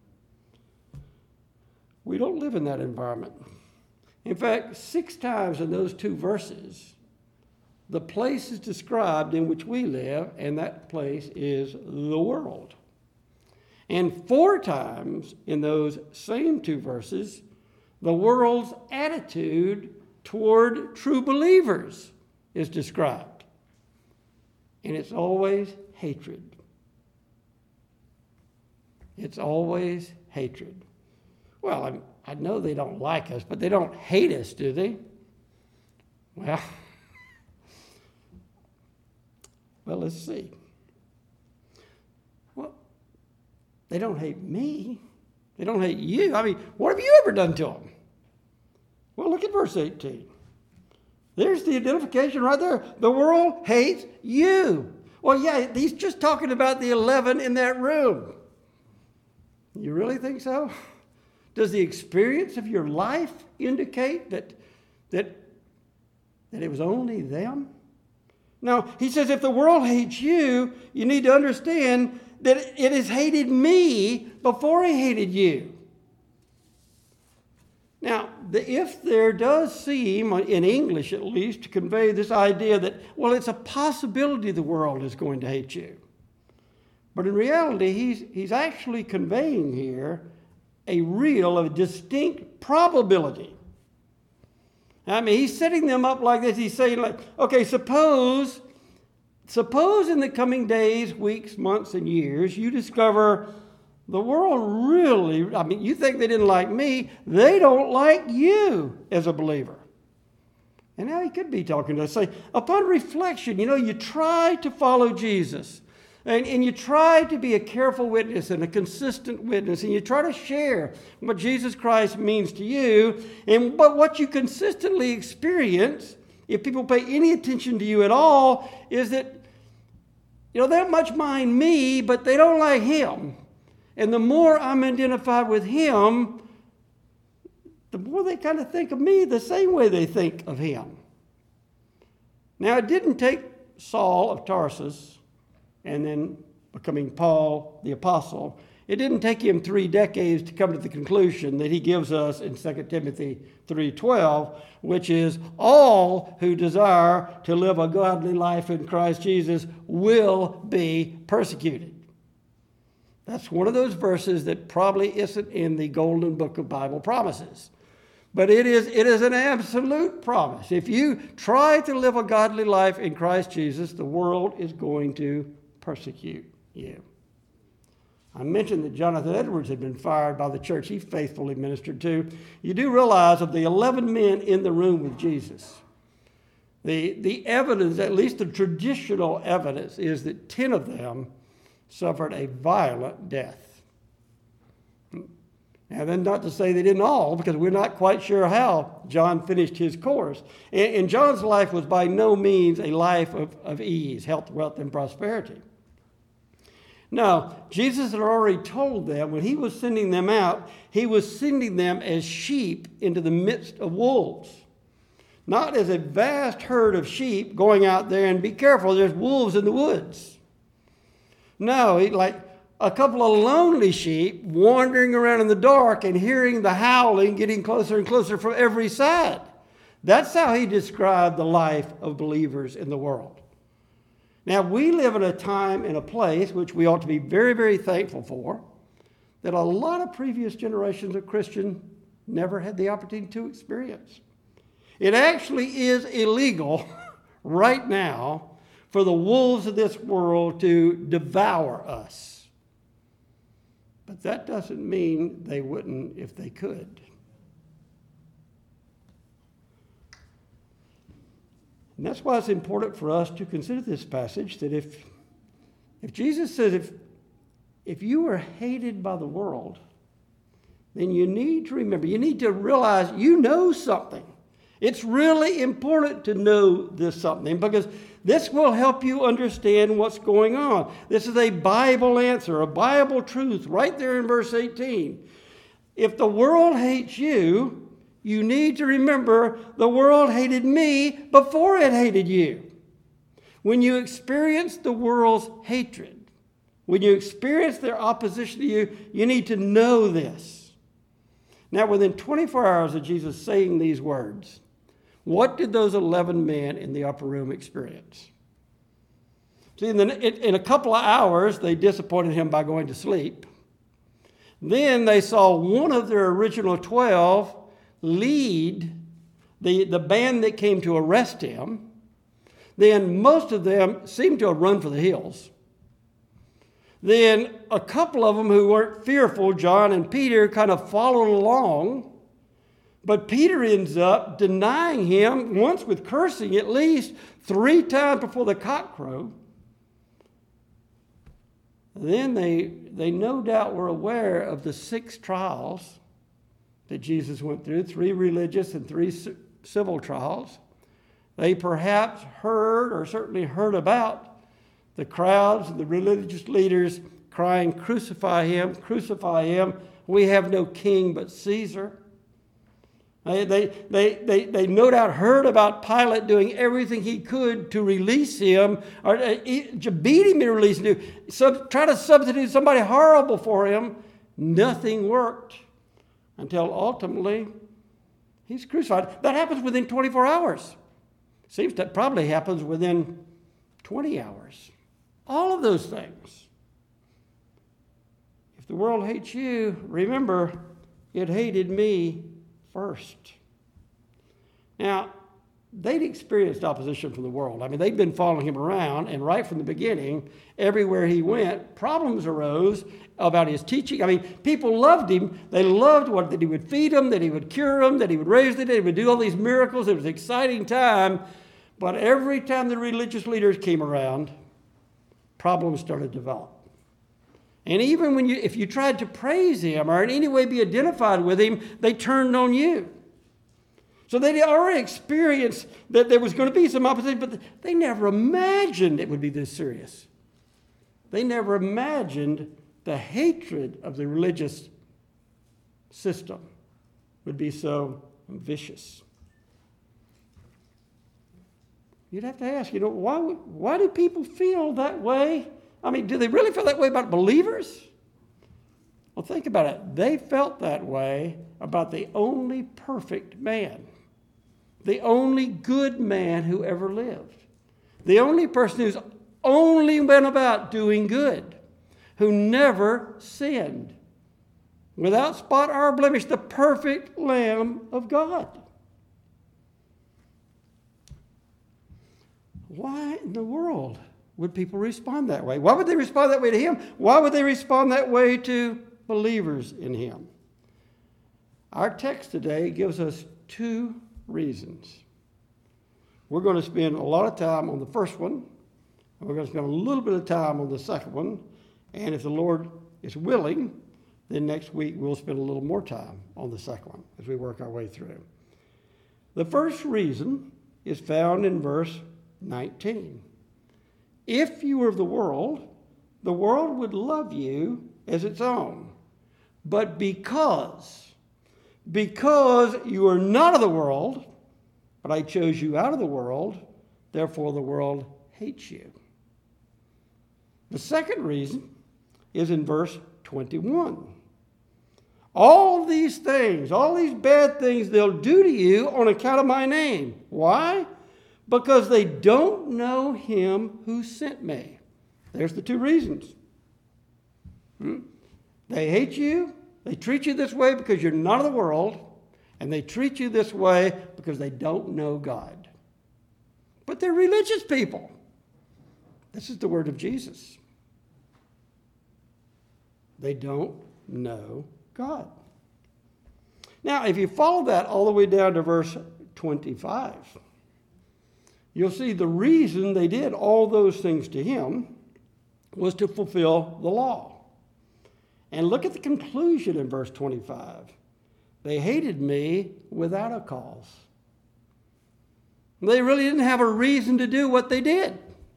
We don't live in that environment. In fact, six times in those two verses, the place is described in which we live, and that place is the world. And four times in those same two verses, the world's attitude toward true believers is described. And it's always hatred. It's always hatred. Well, I, I know they don't like us, but they don't hate us, do they? Well, well, let's see. Well, they don't hate me. They don't hate you. I mean, what have you ever done to them? Well, look at verse eighteen. There's the identification right there. The world hates you. Well, yeah, he's just talking about the eleven in that room. You really think so? Does the experience of your life indicate that, that, that it was only them? No, he says if the world hates you, you need to understand that it has hated me before it hated you. Now, the if there does seem, in English at least, to convey this idea that, well, it's a possibility the world is going to hate you. But in reality, he's, he's actually conveying here a real, a distinct probability. I mean, he's setting them up like this. He's saying, like, okay, suppose, suppose in the coming days, weeks, months, and years, you discover the world really, I mean, you think they didn't like me, they don't like you as a believer. And now he could be talking to us, say, upon reflection, you know, you try to follow Jesus. And, and you try to be a careful witness and a consistent witness, and you try to share what Jesus Christ means to you. And but what you consistently experience, if people pay any attention to you at all, is that, you know, they don't much mind me, but they don't like him. And the more I'm identified with him, the more they kind of think of me the same way they think of him. Now, it didn't take Saul of Tarsus and then becoming Paul the Apostle, it didn't take him three decades to come to the conclusion that he gives us in Second Timothy three twelve, which is all who desire to live a godly life in Christ Jesus will be persecuted. That's one of those verses that probably isn't in the Golden Book of Bible Promises. But it is, it is an absolute promise. If you try to live a godly life in Christ Jesus, the world is going to persecute you. I mentioned that Jonathan Edwards had been fired by the church he faithfully ministered to. You do realize of the eleven men in the room with Jesus, the, the evidence, at least the traditional evidence, is that ten of them suffered a violent death. And then not to say they didn't all, because we're not quite sure how John finished his course. And, and John's life was by no means a life of, of ease, health, wealth, and prosperity. No, Jesus had already told them when he was sending them out, he was sending them as sheep into the midst of wolves. Not as a vast herd of sheep going out there and be careful, there's wolves in the woods. No, he, like a couple of lonely sheep wandering around in the dark and hearing the howling getting closer and closer from every side. That's how he described the life of believers in the world. Now, we live in a time and a place which we ought to be very, very thankful for, that a lot of previous generations of Christians never had the opportunity to experience. It actually is illegal right now for the wolves of this world to devour us. But that doesn't mean they wouldn't if they could. And that's why it's important for us to consider this passage, that if, if Jesus says, if, if you are hated by the world, then you need to remember, you need to realize you know something. It's really important to know this something, because this will help you understand what's going on. This is a Bible answer, a Bible truth right there in verse eighteen. If the world hates you, you need to remember the world hated me before it hated you. When you experience the world's hatred, when you experience their opposition to you, you need to know this. Now, within twenty-four hours of Jesus saying these words, what did those eleven men in the upper room experience? See, in, the, in a couple of hours, they disappointed him by going to sleep. Then they saw one of their original twelve lead the, the band that came to arrest him. Then most of them seemed to have run for the hills. Then a couple of them who weren't fearful, John and Peter, kind of followed along. But Peter ends up denying him, once with cursing at least, three times before the cock crowed. Then they they no doubt were aware of the six trials that Jesus went through, three religious and three civil trials. They perhaps heard, or certainly heard about, the crowds and the religious leaders crying, "Crucify him, crucify him. We have no king but Caesar." They, they, they, they, they no doubt heard about Pilate doing everything he could to release him, or to beat him and release him, to try to substitute somebody horrible for him. Nothing worked until ultimately he's crucified. That happens within twenty-four hours. Seems that probably happens within twenty hours. All of those things. If the world hates you, remember, it hated me first. Now, they'd experienced opposition from the world. I mean, they'd been following him around, and right from the beginning, everywhere he went, problems arose about his teaching. I mean, people loved him. They loved what that he would feed them, that he would cure them, that he would raise the dead, he would do all these miracles. It was an exciting time. But every time the religious leaders came around, problems started to develop. And even when you, if you tried to praise him or in any way be identified with him, they turned on you. So they'd already experienced that there was going to be some opposition, but they never imagined it would be this serious. They never imagined the hatred of the religious system would be so vicious. You'd have to ask, you know, why, why do people feel that way? I mean, do they really feel that way about believers? Well, think about it. They felt that way about the only perfect man, the only good man who ever lived, the only person who's only went about doing good, who never sinned, without spot or blemish, the perfect Lamb of God. Why in the world would people respond that way? Why would they respond that way to him? Why would they respond that way to believers in him? Our text today gives us two reasons. We're going to spend a lot of time on the first one, and we're going to spend a little bit of time on the second one, and if the Lord is willing, then next week we'll spend a little more time on the second one as we work our way through. The first reason is found in verse nineteen. If you were of the world, the world would love you as its own. But because, because you are not of the world, but I chose you out of the world, therefore the world hates you. The second reason is in verse twenty-one. All these things, all these bad things they'll do to you on account of my name. Why? Because they don't know him who sent me. There's the two reasons. Hmm? They hate you. They treat you this way because you're not of the world. And they treat you this way because they don't know God. But they're religious people. This is the word of Jesus. They don't know God. Now, if you follow that all the way down to verse twenty-five, you'll see the reason they did all those things to him was to fulfill the law. And look at the conclusion in verse twenty-five. They hated me without a cause. They really didn't have a reason to do what they did.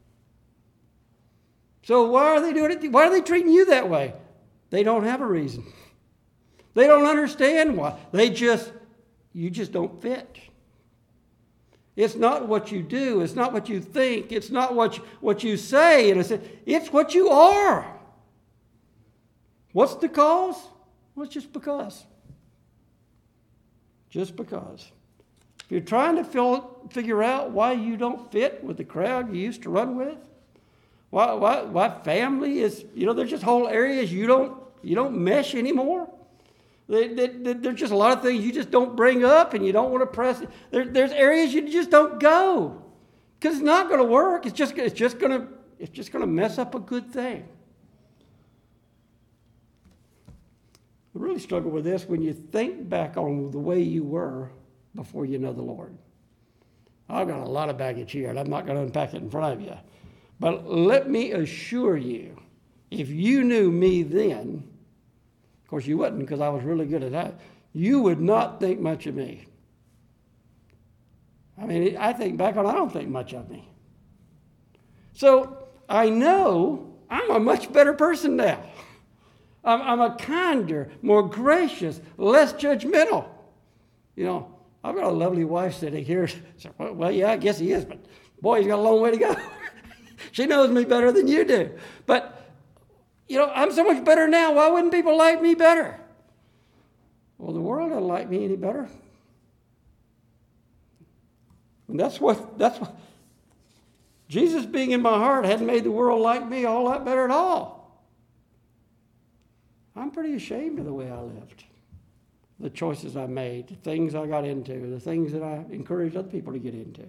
So why are they doing it? Why are they treating you that way? They don't have a reason. They don't understand why. They just, you just don't fit. It's not what you do. It's not what you think. It's not what you, what you say. And it's, it's what you are. What's the cause? Well, it's just because. Just because. If you're trying to fill, figure out why you don't fit with the crowd you used to run with, why, why, why family is, you know, there's just whole areas you don't, you don't mesh anymore. They, they, there's just a lot of things you just don't bring up and you don't want to press. There, there's areas you just don't go because it's not going to work. It's just, it's just going to, it's just going to mess up a good thing. I really struggle with this when you think back on the way you were before you know the Lord. I've got a lot of baggage here, and I'm not going to unpack it in front of you. But let me assure you, if you knew me then, of course you wouldn't because I was really good at that, you would not think much of me. I mean, I think back on, I don't think much of me. So I know I'm a much better person now. I'm, I'm a kinder, more gracious, less judgmental. You know, I've got a lovely wife sitting here. So, well, yeah, I guess he is, but boy, he's got a long way to go. She knows me better than you do. But, you know, I'm so much better now. Why wouldn't people like me better? Well, the world doesn't like me any better. And that's what, that's what, Jesus being in my heart hadn't made the world like me a whole lot better at all. I'm pretty ashamed of the way I lived, the choices I made, the things I got into, the things that I encouraged other people to get into.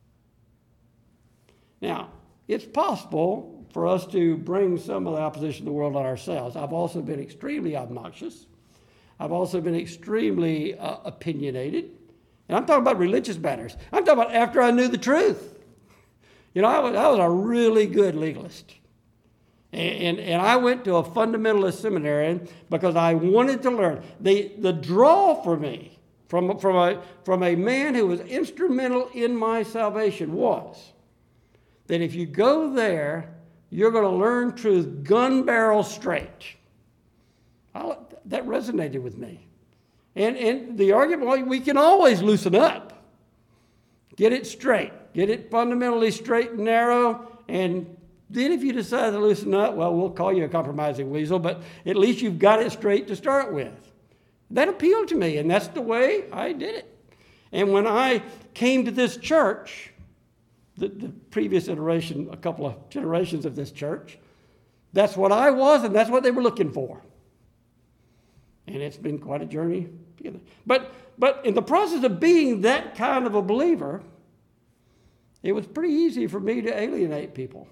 Now, it's possible for us to bring some of the opposition to the world on ourselves. I've also been extremely obnoxious. I've also been extremely uh, opinionated. And I'm talking about religious matters. I'm talking about after I knew the truth. You know, I was, I was a really good legalist. And, and, and I went to a fundamentalist seminary because I wanted to learn. The, the draw for me from, from, a, from a man who was instrumental in my salvation was that if you go there, you're going to learn truth gun barrel straight. I, that resonated with me. And, and the argument, well, we can always loosen up. Get it straight. Get it fundamentally straight and narrow. And then if you decide to loosen up, well, we'll call you a compromising weasel, but at least you've got it straight to start with. That appealed to me, and that's the way I did it. And when I came to this church, the, the previous iteration, a couple of generations of this church, that's what I was, and that's what they were looking for. And it's been quite a journey. But, but in the process of being that kind of a believer, it was pretty easy for me to alienate people.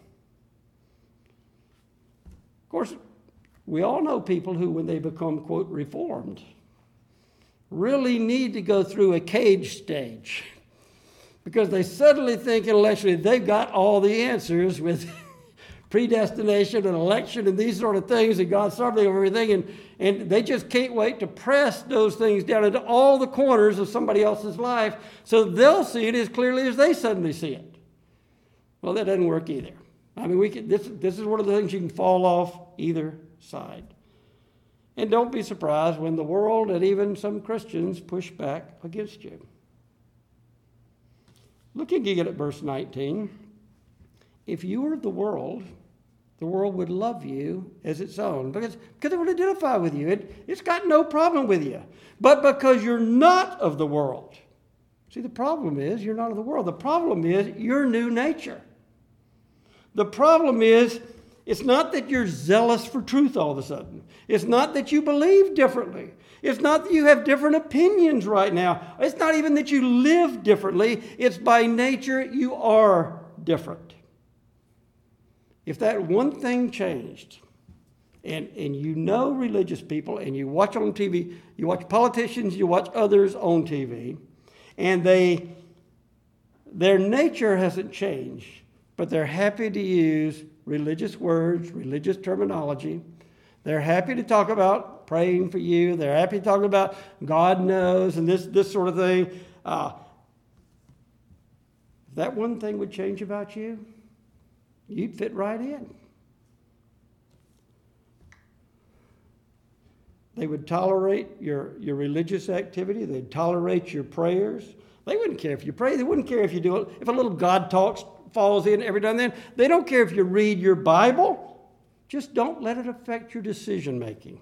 Of course, we all know people who, when they become, quote, reformed, really need to go through a cage stage because they suddenly think intellectually they've got all the answers with predestination and election and these sort of things and God's sovereignty over everything, and, and they just can't wait to press those things down into all the corners of somebody else's life so they'll see it as clearly as they suddenly see it. Well, that doesn't work either. I mean, we can, this, this is one of the things you can fall off either side. And don't be surprised when the world and even some Christians push back against you. Looking again at verse nineteen, if you were the world, the world would love you as its own because, because it would identify with you. It, it's got no problem with you. But because you're not of the world. See, the problem is you're not of the world. The problem is your new nature. The problem is it's not that you're zealous for truth all of a sudden. It's not that you believe differently. It's not that you have different opinions right now. It's not even that you live differently. It's by nature you are different. If that one thing changed, and, and you know religious people, and you watch on T V, you watch politicians, you watch others on T V, and they, their nature hasn't changed, but they're happy to use religious words, religious terminology. They're happy to talk about praying for you. They're happy to talk about God knows and this, this sort of thing. Uh, if that one thing would change about you, you'd fit right in. They would tolerate your, your religious activity. They'd tolerate your prayers. They wouldn't care if you pray. They wouldn't care if you do it. If a little God talks falls in every now and then. They don't care if you read your Bible. Just don't let it affect your decision making.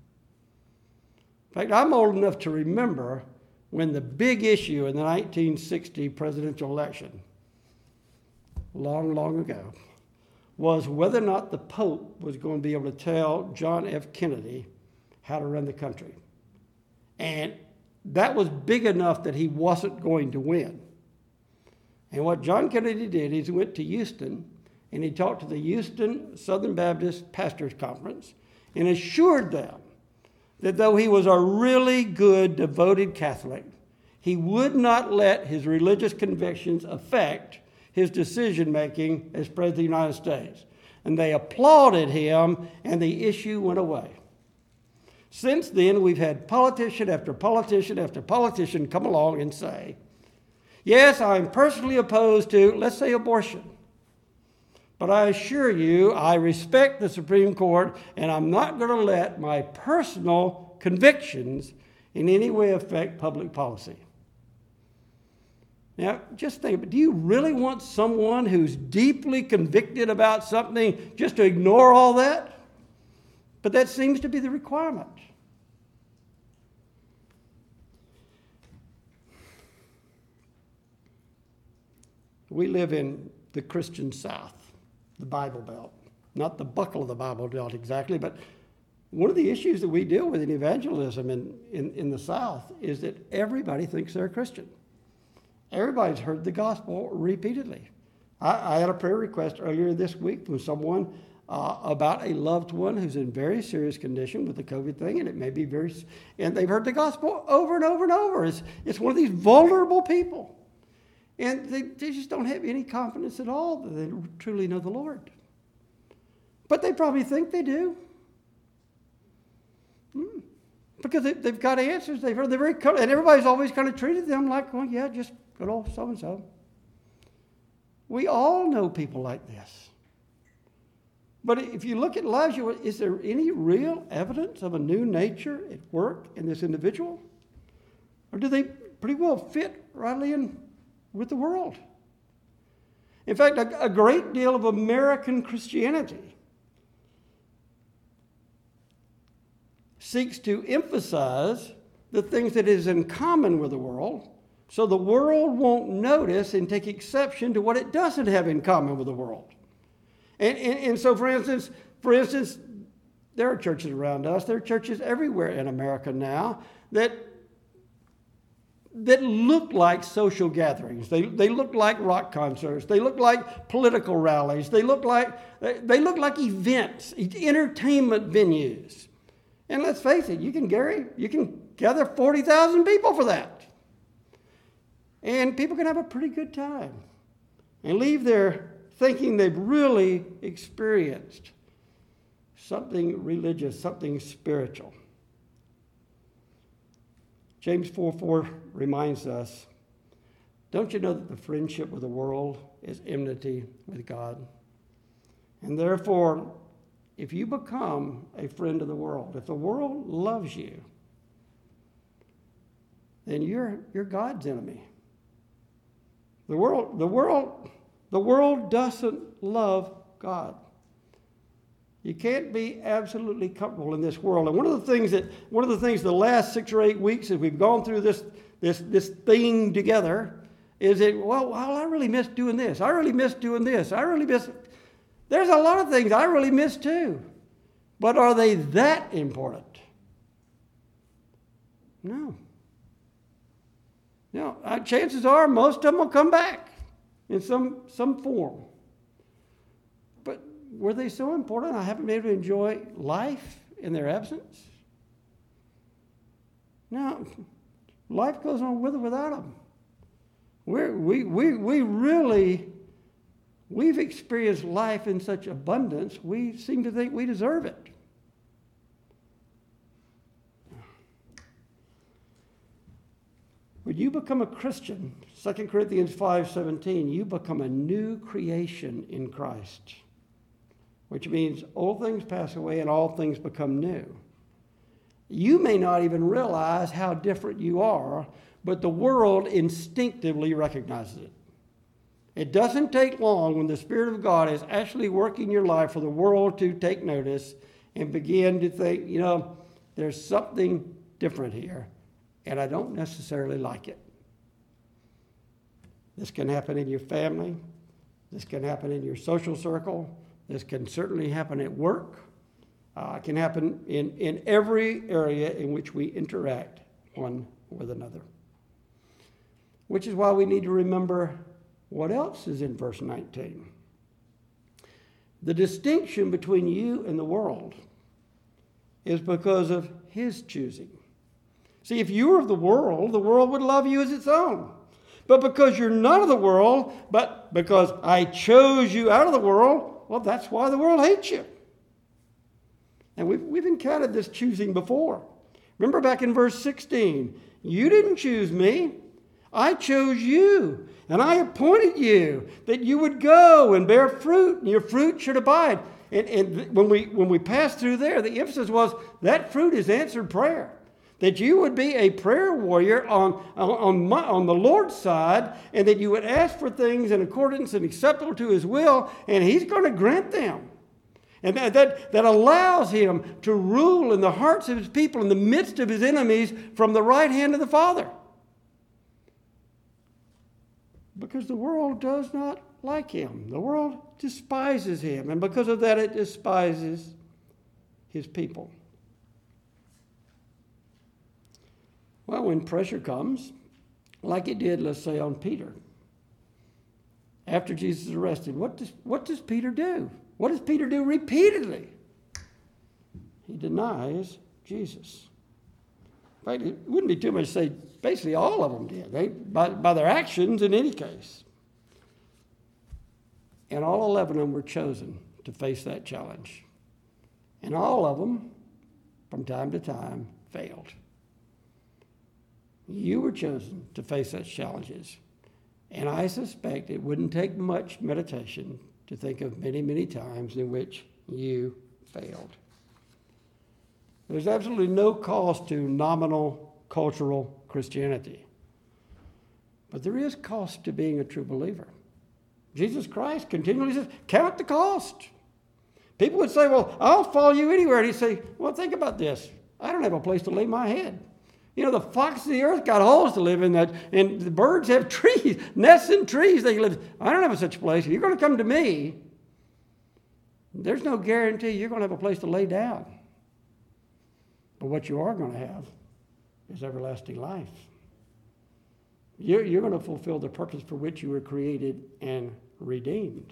In fact, I'm old enough to remember when the big issue in the nineteen sixty presidential election, long, long ago, was whether or not the Pope was going to be able to tell John F. Kennedy how to run the country. And that was big enough that he wasn't going to win. And what John Kennedy did is he went to Houston and he talked to the Houston Southern Baptist Pastors Conference and assured them that though he was a really good, devoted Catholic, he would not let his religious convictions affect his decision-making as President of the United States. and they applauded him, and the issue went away. Since then, we've had politician after politician after politician come along and say, yes, I'm personally opposed to, let's say, abortion. But I assure you, I respect the Supreme Court, and I'm not going to let my personal convictions in any way affect public policy. Now, just think, do you really want someone who's deeply convicted about something just to ignore all that? But that seems to be the requirement. We live in the Christian South, the Bible Belt. Not the buckle of the Bible Belt exactly, but one of the issues that we deal with in evangelism in, in, in the South is that everybody thinks they're a Christian. Everybody's heard the gospel repeatedly. I, I had a prayer request earlier this week from someone uh, about a loved one who's in very serious condition with the COVID thing, and it may be very, and they've heard the gospel over and over and over. It's, it's one of these vulnerable people. And they, they just don't have any confidence at all that they truly know the Lord. But they probably think they do. Mm. Because they, they've got answers. They've heard they're very, and everybody's always kind of treated them like, well, yeah, just good old so-and-so. We all know people like this. But if you look at lives, you, is there any real evidence of a new nature at work in this individual? Or do they pretty well fit right in with the world? In fact, a, a great deal of American Christianity seeks to emphasize the things that is in common with the world, so the world won't notice and take exception to what it doesn't have in common with the world. And, and, and so, for instance, for instance, there are churches around us, there are churches everywhere in America now that that look like social gatherings. They, they look like rock concerts. They look like political rallies. They look like, they look like events, entertainment venues. And let's face it, you can, Gary, you can gather forty thousand people for that. And people can have a pretty good time and leave there thinking they've really experienced something religious, something spiritual. James four four reminds us, don't you know that the friendship with the world is enmity with God? And therefore, if you become a friend of the world, if the world loves you, then you're, you're God's enemy. The world, the world, the world doesn't love God. You can't be absolutely comfortable in this world. And one of the things that, one of the things the last six or eight weeks as we've gone through this, this, this thing together is that, well, well, I really miss doing this. I really miss doing this. I really miss, there's a lot of things I really miss too. But are they that important? No. You know, uh, chances are most of them will come back in some, some form. But were they so important I haven't been able to enjoy life in their absence? No. Life goes on with or without them. We're, we, we, we really, we've experienced life in such abundance, we seem to think we deserve it. When you become a Christian, Second Corinthians five seventeen, you become a new creation in Christ, which means old things pass away and all things become new. You may not even realize how different you are, but the world instinctively recognizes it. It doesn't take long when the Spirit of God is actually working your life for the world to take notice and begin to think, you know, there's something different here, and I don't necessarily like it. This can happen in your family. This can happen in your social circle. This can certainly happen at work. Uh, it can happen in, in every area in which we interact one with another. Which is why we need to remember what else is in verse nineteen. The distinction between you and the world is because of his choosing. See, if you were of the world, the world would love you as its own. But because you're not of the world, but because I chose you out of the world, Well, that's why the world hates you. And we've, we've encountered this choosing before. Remember back in verse sixteen, you didn't choose me. I chose you, and I appointed you that you would go and bear fruit, and your fruit should abide. And, and when we when we passed through there, the emphasis was that fruit is answered prayer. That you would be a prayer warrior on, on, on, my, on the Lord's side, and that you would ask for things in accordance and acceptable to his will, and he's going to grant them. And that, that, that allows him to rule in the hearts of his people in the midst of his enemies from the right hand of the Father. Because the world does not like him. The world despises him. And because of that, it despises his people. Well, when pressure comes, like it did, let's say, on Peter, after Jesus is arrested, what does, what does Peter do? What does Peter do repeatedly? He denies Jesus. In fact, it wouldn't be too much to say basically all of them did, they, by, by their actions in any case. And all eleven of them were chosen to face that challenge. And all of them, from time to time, failed. You were chosen to face such challenges. And I suspect it wouldn't take much meditation to think of many, many times in which you failed. There's absolutely no cost to nominal cultural Christianity. But there is cost to being a true believer. Jesus Christ continually says, count the cost. People would say, well, I'll follow you anywhere. And he'd say, well, think about this. I don't have a place to lay my head. You know, the foxes of the earth got holes to live in, that, and the birds have trees, nests in trees they can live. I don't have such a place. If you're going to come to me, there's no guarantee you're going to have a place to lay down. But what you are going to have is everlasting life. You're, you're going to fulfill the purpose for which you were created and redeemed.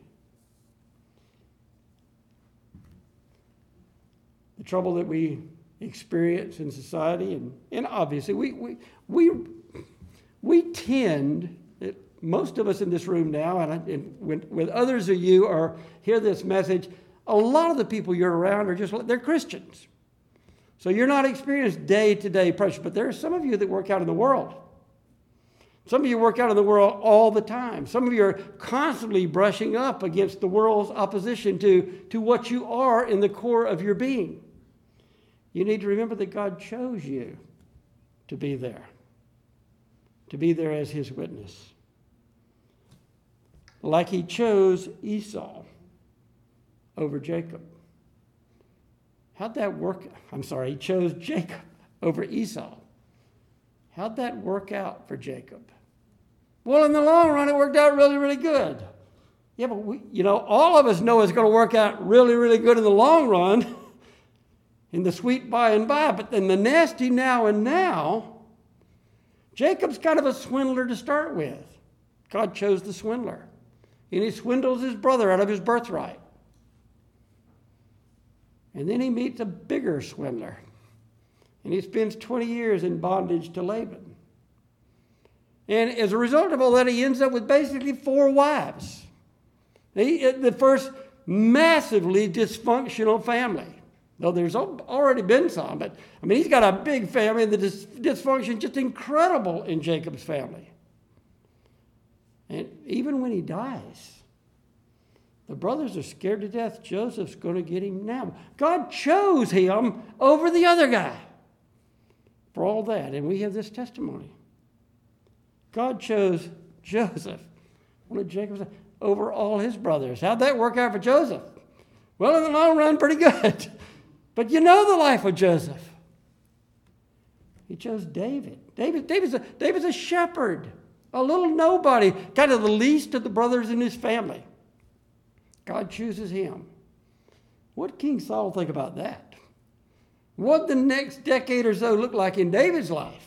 The trouble that we experience in society, and, and obviously we, we, we, we tend, most of us in this room now, and, and when, when others of you are hear this message, a lot of the people you're around are just, they're Christians. So you're not experiencing day-to-day pressure, but there are some of you that work out in the world. Some of you work out in the world all the time. Some of you are constantly brushing up against the world's opposition to, to what you are in the core of your being. You need to remember that God chose you to be there, to be there as his witness. Like he chose Esau over Jacob. How'd that work? I'm sorry, he chose Jacob over Esau. How'd that work out for Jacob? Well, in the long run, it worked out really, really good. Yeah, but we, you know, all of us know it's going to work out really, really good in the long run, in the sweet by and by. But then the nasty now and now, Jacob's kind of a swindler to start with. God chose the swindler. And he swindles his brother out of his birthright. And then he meets a bigger swindler. And he spends twenty years in bondage to Laban. And as a result of all that, he ends up with basically four wives. He, the first massively dysfunctional family. Though there's already been some, but I mean, he's got a big family, and the dis- dysfunction just incredible in Jacob's family. And even when he dies, the brothers are scared to death. Joseph's going to get him now. God chose him over the other guy for all that, and we have this testimony. God chose Joseph, one of Jacob's, over all his brothers. How'd that work out for Joseph? Well, in the long run, pretty good. But you know the life of Joseph. He chose David. David David's, a, David's a shepherd, a little nobody, kind of the least of the brothers in his family. God chooses him. What did King Saul think about that? What did the next decade or so look like in David's life?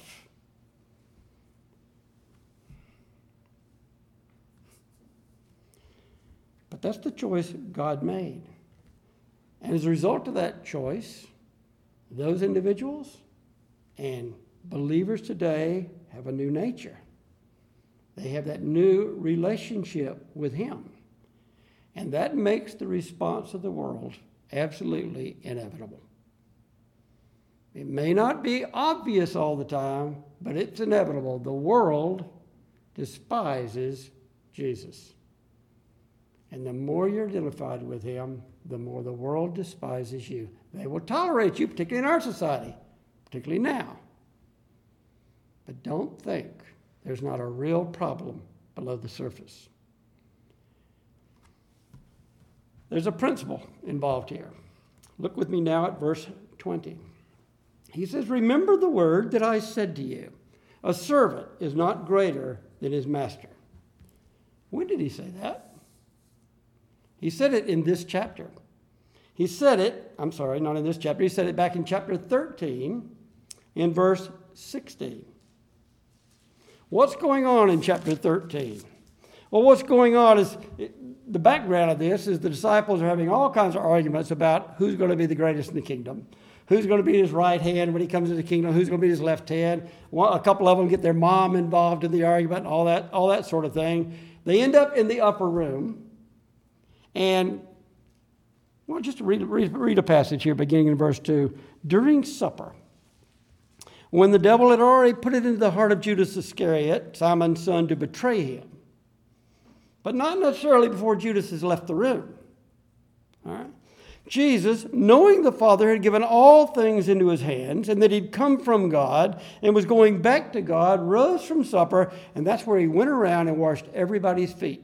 But that's the choice God made. And as a result of that choice, those individuals and believers today have a new nature. They have that new relationship with him. And that makes the response of the world absolutely inevitable. It may not be obvious all the time, but it's inevitable. The world despises Jesus. And the more you're identified with him, the more the world despises you. They will tolerate you, particularly in our society, particularly now. But don't think there's not a real problem below the surface. There's a principle involved here. Look with me now at verse twenty. He says, remember the word that I said to you. A servant is not greater than his master. When did he say that? He said it in this chapter. He said it, I'm sorry, not in this chapter. He said it back in chapter thirteen in verse sixteen. What's going on in chapter thirteen? Well, what's going on is, the background of this is the disciples are having all kinds of arguments about who's going to be the greatest in the kingdom. Who's going to be his right hand when he comes into the kingdom? Who's going to be his left hand? Well, a couple of them get their mom involved in the argument, and all that, all that sort of thing. They end up in the upper room, and well, just read, read, read a passage here, beginning in verse two. During supper, when the devil had already put it into the heart of Judas Iscariot, Simon's son, to betray him, but not necessarily before Judas has left the room. All right? Jesus, knowing the Father had given all things into his hands and that he'd come from God and was going back to God, rose from supper, and that's where he went around and washed everybody's feet.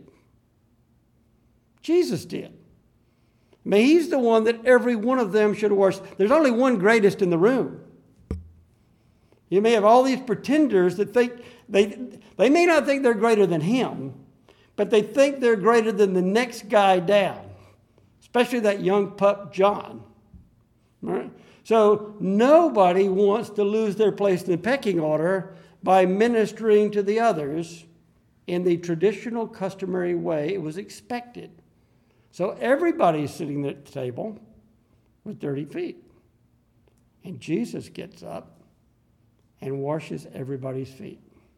Jesus did. I mean, he's the one that every one of them should wash. There's only one greatest in the room. You may have all these pretenders that think, they, they may not think they're greater than him, but they think they're greater than the next guy down. Especially that young pup, John. Right? So nobody wants to lose their place in the pecking order by ministering to the others in the traditional, customary way it was expected. So everybody's sitting at the table with dirty feet. And Jesus gets up and washes everybody's feet.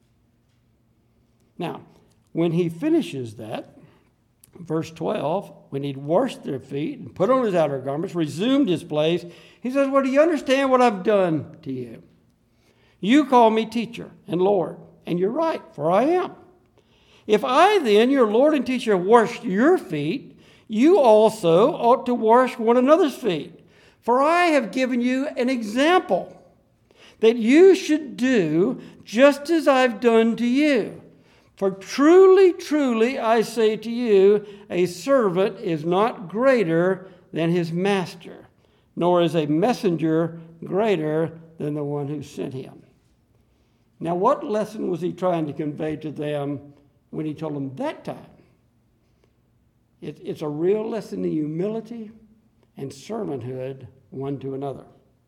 Now, when he finishes that, verse twelve, when he'd washed their feet and put on his outer garments, resumed his place, he says, well, do you understand what I've done to you? You call me teacher and Lord, and you're right, for I am. If I then, your Lord and teacher, washed your feet, you also ought to wash one another's feet. For I have given you an example that you should do just as I've done to you. For truly, truly, I say to you, a servant is not greater than his master, nor is a messenger greater than the one who sent him. Now, what lesson was he trying to convey to them when he told them that time? It, it's a real lesson in humility and servanthood one to another.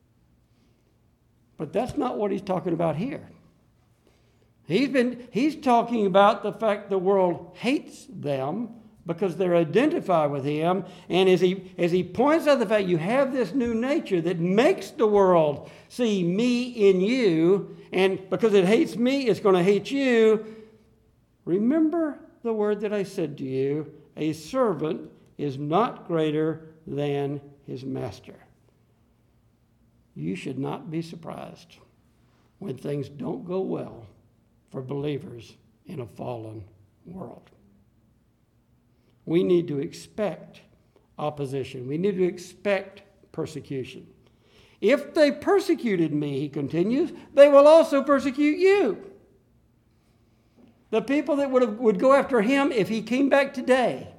But that's not what he's talking about here. He's been, he's talking about the fact the world hates them because they're identified with him. And as he, as he points out the fact you have this new nature that makes the world see me in you, and because it hates me, it's going to hate you. Remember the word that I said to you, a servant is not greater than his master. You should not be surprised when things don't go well for believers in a fallen world. We need to expect opposition. We need to expect persecution. If they persecuted me, he continues, they will also persecute you. The people that would, have, would go after him if he came back today.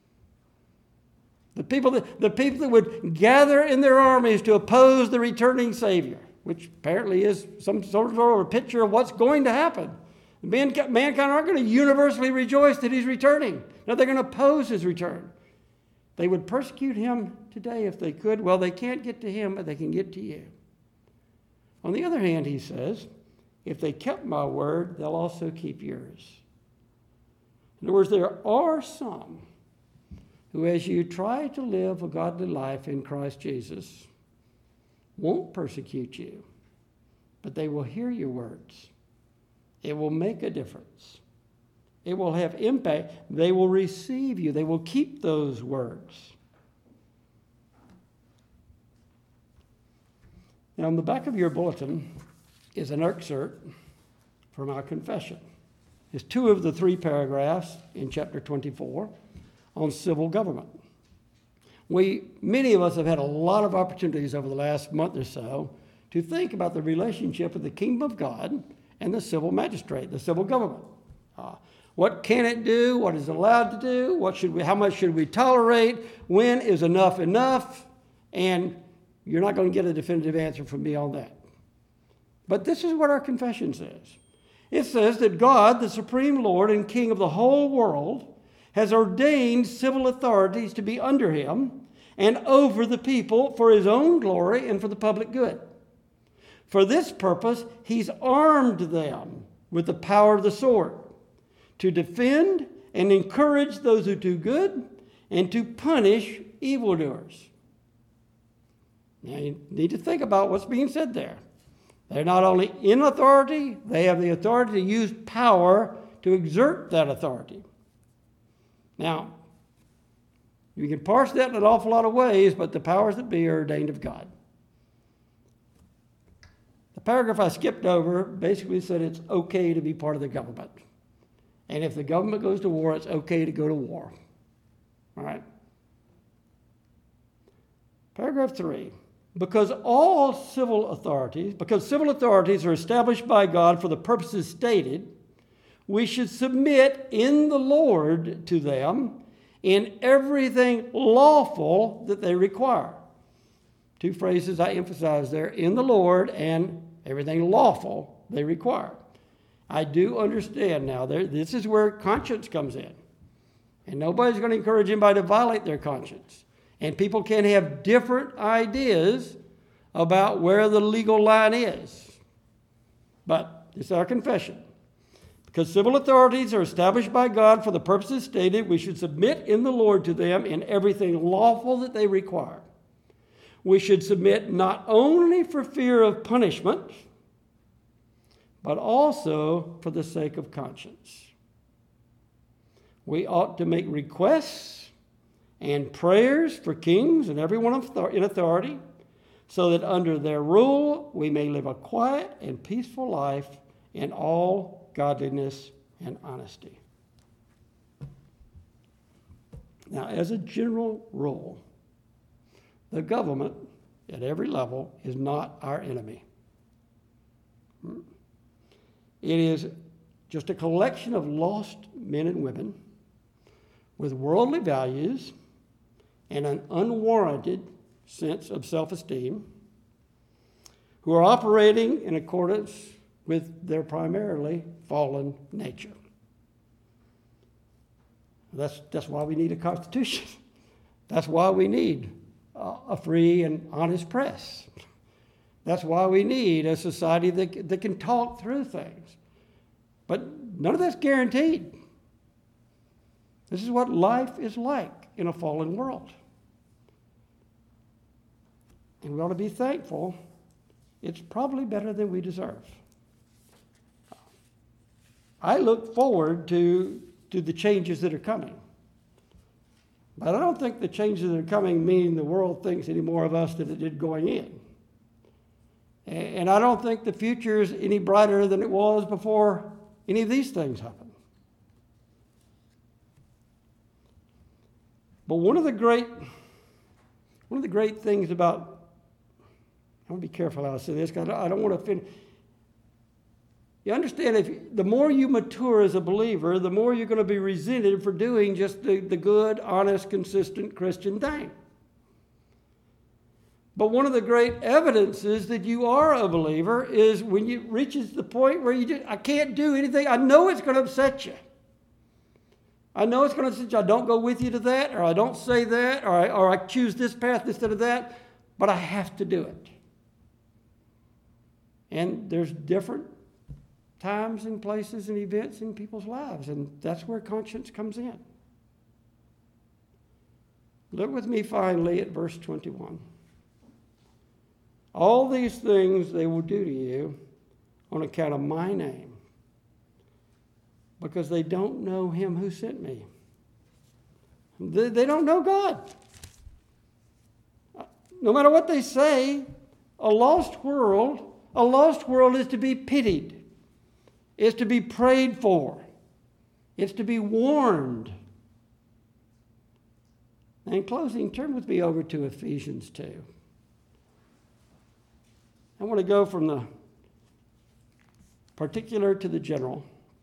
The people, that, the people that would gather in their armies to oppose the returning Savior, which apparently is some sort of a picture of what's going to happen. Mankind aren't going to universally rejoice that he's returning. No, they're going to oppose his return. They would persecute him today if they could. Well, they can't get to him, but they can get to you. On the other hand, he says, if they kept my word, they'll also keep yours. In other words, there are some who, as you try to live a godly life in Christ Jesus, won't persecute you, but they will hear your words. It will make a difference. It will have impact. They will receive you. They will keep those words. Now, on the back of your bulletin is an excerpt from our confession. It's two of the three paragraphs in chapter twenty-four on civil government. We, many of us have had a lot of opportunities over the last month or so to think about the relationship of the kingdom of God and the civil magistrate, the civil government. Uh, what can it do? What is it allowed to do? What should we? How much should we tolerate? When is enough enough? And you're not going to get a definitive answer from me on that. But this is what our confession says. It says that God, the supreme Lord and King of the whole world, has ordained civil authorities to be under him and over the people for his own glory and for the public good. For this purpose, he's armed them with the power of the sword to defend and encourage those who do good and to punish evildoers. Now, you need to think about what's being said there. They're not only in authority, they have the authority to use power to exert that authority. Now, you can parse that in an awful lot of ways, but the powers that be are ordained of God. The paragraph I skipped over basically said it's okay to be part of the government. And if the government goes to war, it's okay to go to war. All right? Paragraph three. Because all civil authorities, because civil authorities are established by God for the purposes stated, we should submit in the Lord to them in everything lawful that they require. Two phrases I emphasize there, in the Lord and everything lawful they require. I do understand now, there, this is where conscience comes in. And nobody's going to encourage anybody to violate their conscience. And people can have different ideas about where the legal line is. But it's our confession. Because civil authorities are established by God for the purposes stated, we should submit in the Lord to them in everything lawful that they require. We should submit not only for fear of punishment, but also for the sake of conscience. We ought to make requests and prayers for kings and everyone in authority, so that under their rule we may live a quiet and peaceful life in all godliness and honesty. Now, as a general rule, the government at every level is not our enemy. It is just a collection of lost men and women with worldly values and an unwarranted sense of self-esteem, who are operating in accordance with their primarily fallen nature. That's, that's why we need a constitution. That's why we need uh, a free and honest press. That's why we need a society that, that can talk through things. But none of that's guaranteed. This is what life is like in a fallen world. And we ought to be thankful. It's probably better than we deserve. I look forward to, to the changes that are coming. But I don't think the changes that are coming mean the world thinks any more of us than it did going in. And I don't think the future is any brighter than it was before any of these things happened. But one of the great, one of the great things about, I want to be careful how I say this, because I don't want to offend. You understand, if the more you mature as a believer, the more you're going to be resented for doing just the, the good, honest, consistent Christian thing. But one of the great evidences that you are a believer is when you reaches the point where you just, I can't do anything. I know it's going to upset you. I know it's going to upset you. I don't go with you to that, or I don't say that, or I, or I choose this path instead of that, but I have to do it. And there's different times and places and events in people's lives, and that's where conscience comes in. Look with me finally at verse twenty-one. All these things they will do to you on account of my name. because they don't know him who sent me. They, they don't know God. No matter what they say, a lost world, a lost world is to be pitied. It's to be prayed for. It's to be warned. And in closing, turn with me over to Ephesians two. I want to go from the particular to the general.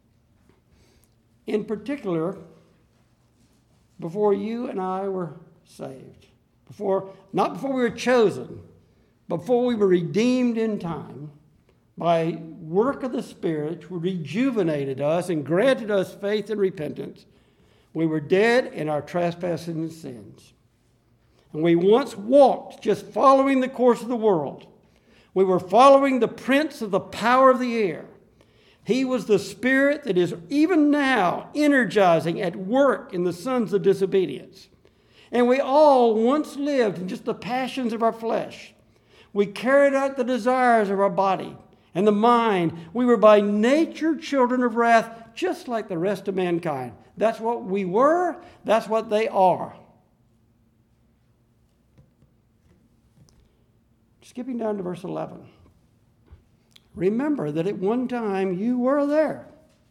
In particular, before you and I were saved, before, not before we were chosen, but before we were redeemed in time, by work of the Spirit, who rejuvenated us and granted us faith and repentance, we were dead in our trespasses and sins. And we once walked just following the course of the world. We were following the prince of the power of the air. He was the spirit that is even now energizing at work in the sons of disobedience. And we all once lived in just the passions of our flesh. We carried out the desires of our body and the mind. We were by nature children of wrath, just like the rest of mankind. That's what we were. That's what they are. Skipping down to verse eleven. Remember that at one time you were there.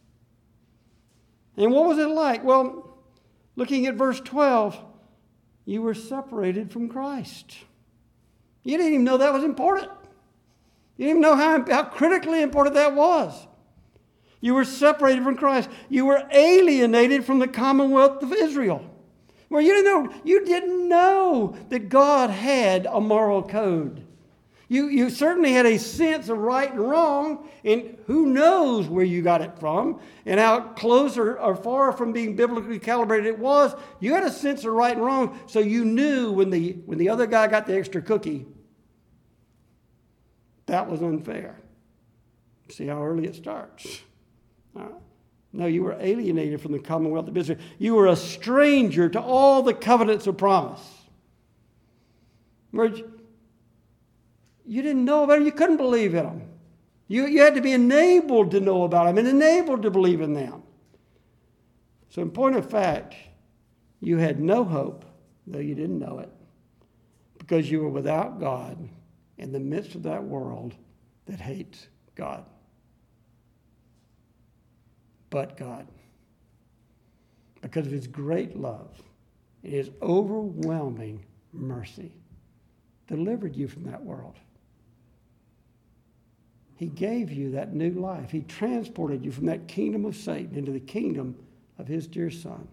And what was it like? Well, looking at verse twelve, you were separated from Christ. You didn't even know that was important. You didn't even know how, how critically important that was. You were separated from Christ. You were alienated from the commonwealth of Israel. Well, you didn't know, you didn't know that God had a moral code. You, you certainly had a sense of right and wrong, and who knows where you got it from and how close or, or far from being biblically calibrated it was. You had a sense of right and wrong, so you knew when the, when the other guy got the extra cookie, that was unfair. See how early it starts. Uh, no, you were alienated from the commonwealth of Israel. You were a stranger to all the covenants of promise. You didn't know about them. You couldn't believe in them. You, you had to be enabled to know about them and enabled to believe in them. So in point of fact, you had no hope, though you didn't know it, because you were without God in the midst of that world that hates God. But God, because of his great love and his overwhelming mercy, delivered you from that world. He gave you that new life. He transported you from that kingdom of Satan into the kingdom of his dear Son.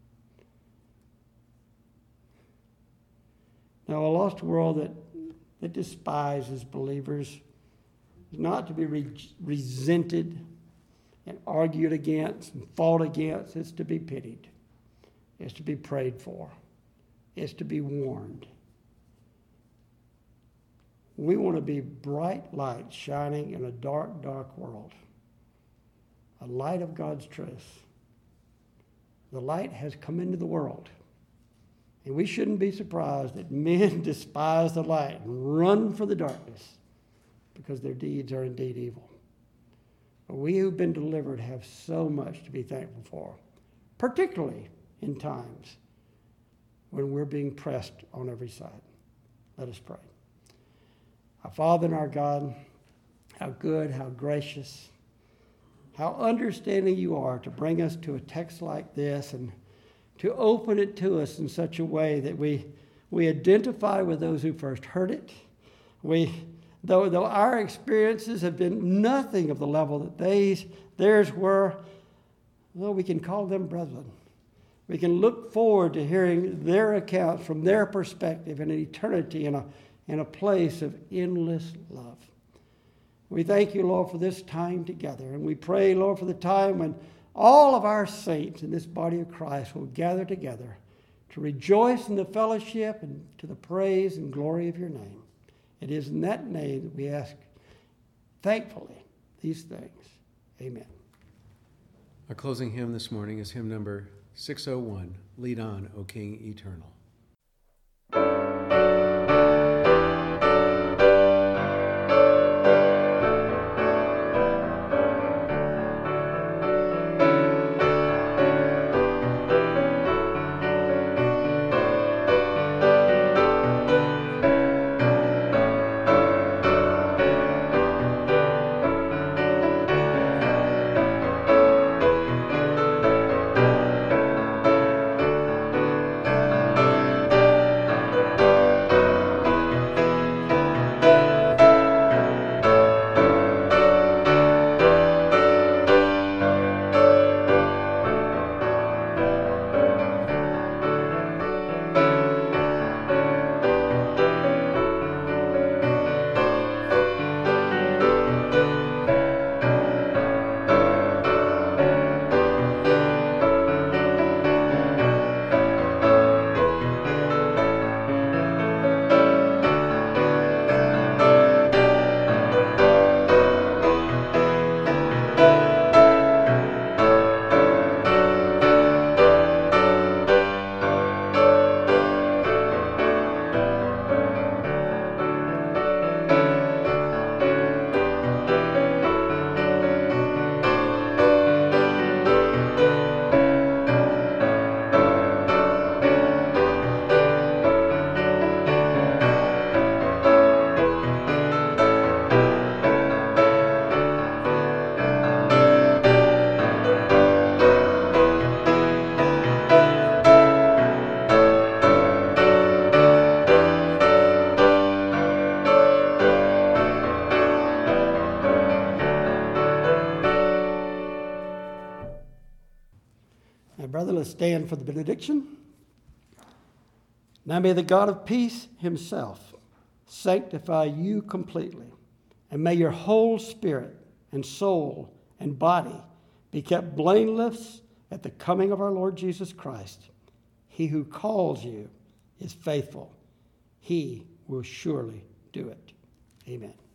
Now, a lost world that, that despises believers is not to be re- resented and argued against and fought against. It's to be pitied. It's to be prayed for. It's to be warned. We want to be bright lights shining in a dark, dark world. A light of God's truth. The light has come into the world. And we shouldn't be surprised that men despise the light and run for the darkness because their deeds are indeed evil. But we who've been delivered have so much to be thankful for, particularly in times when we're being pressed on every side. Let us pray. Our Father and our God, how good, how gracious, how understanding you are to bring us to a text like this and to open it to us in such a way that we, we identify with those who first heard it. We, though, though our experiences have been nothing of the level that theirs, theirs were, well, we can call them brethren. We can look forward to hearing their accounts from their perspective in an eternity in a, in a place of endless love. We thank you, Lord, for this time together. And we pray, Lord, for the time when all of our saints in this body of Christ will gather together to rejoice in the fellowship and to the praise and glory of your name. It is in that name that we ask, thankfully, these things. Amen. Our closing hymn this morning is hymn number six oh one, Lead On, O King Eternal. Brother, let's stand for the benediction. Now may the God of peace himself sanctify you completely, and may your whole spirit and soul and body be kept blameless at the coming of our Lord Jesus Christ. He who calls you is faithful. He will surely do it. Amen.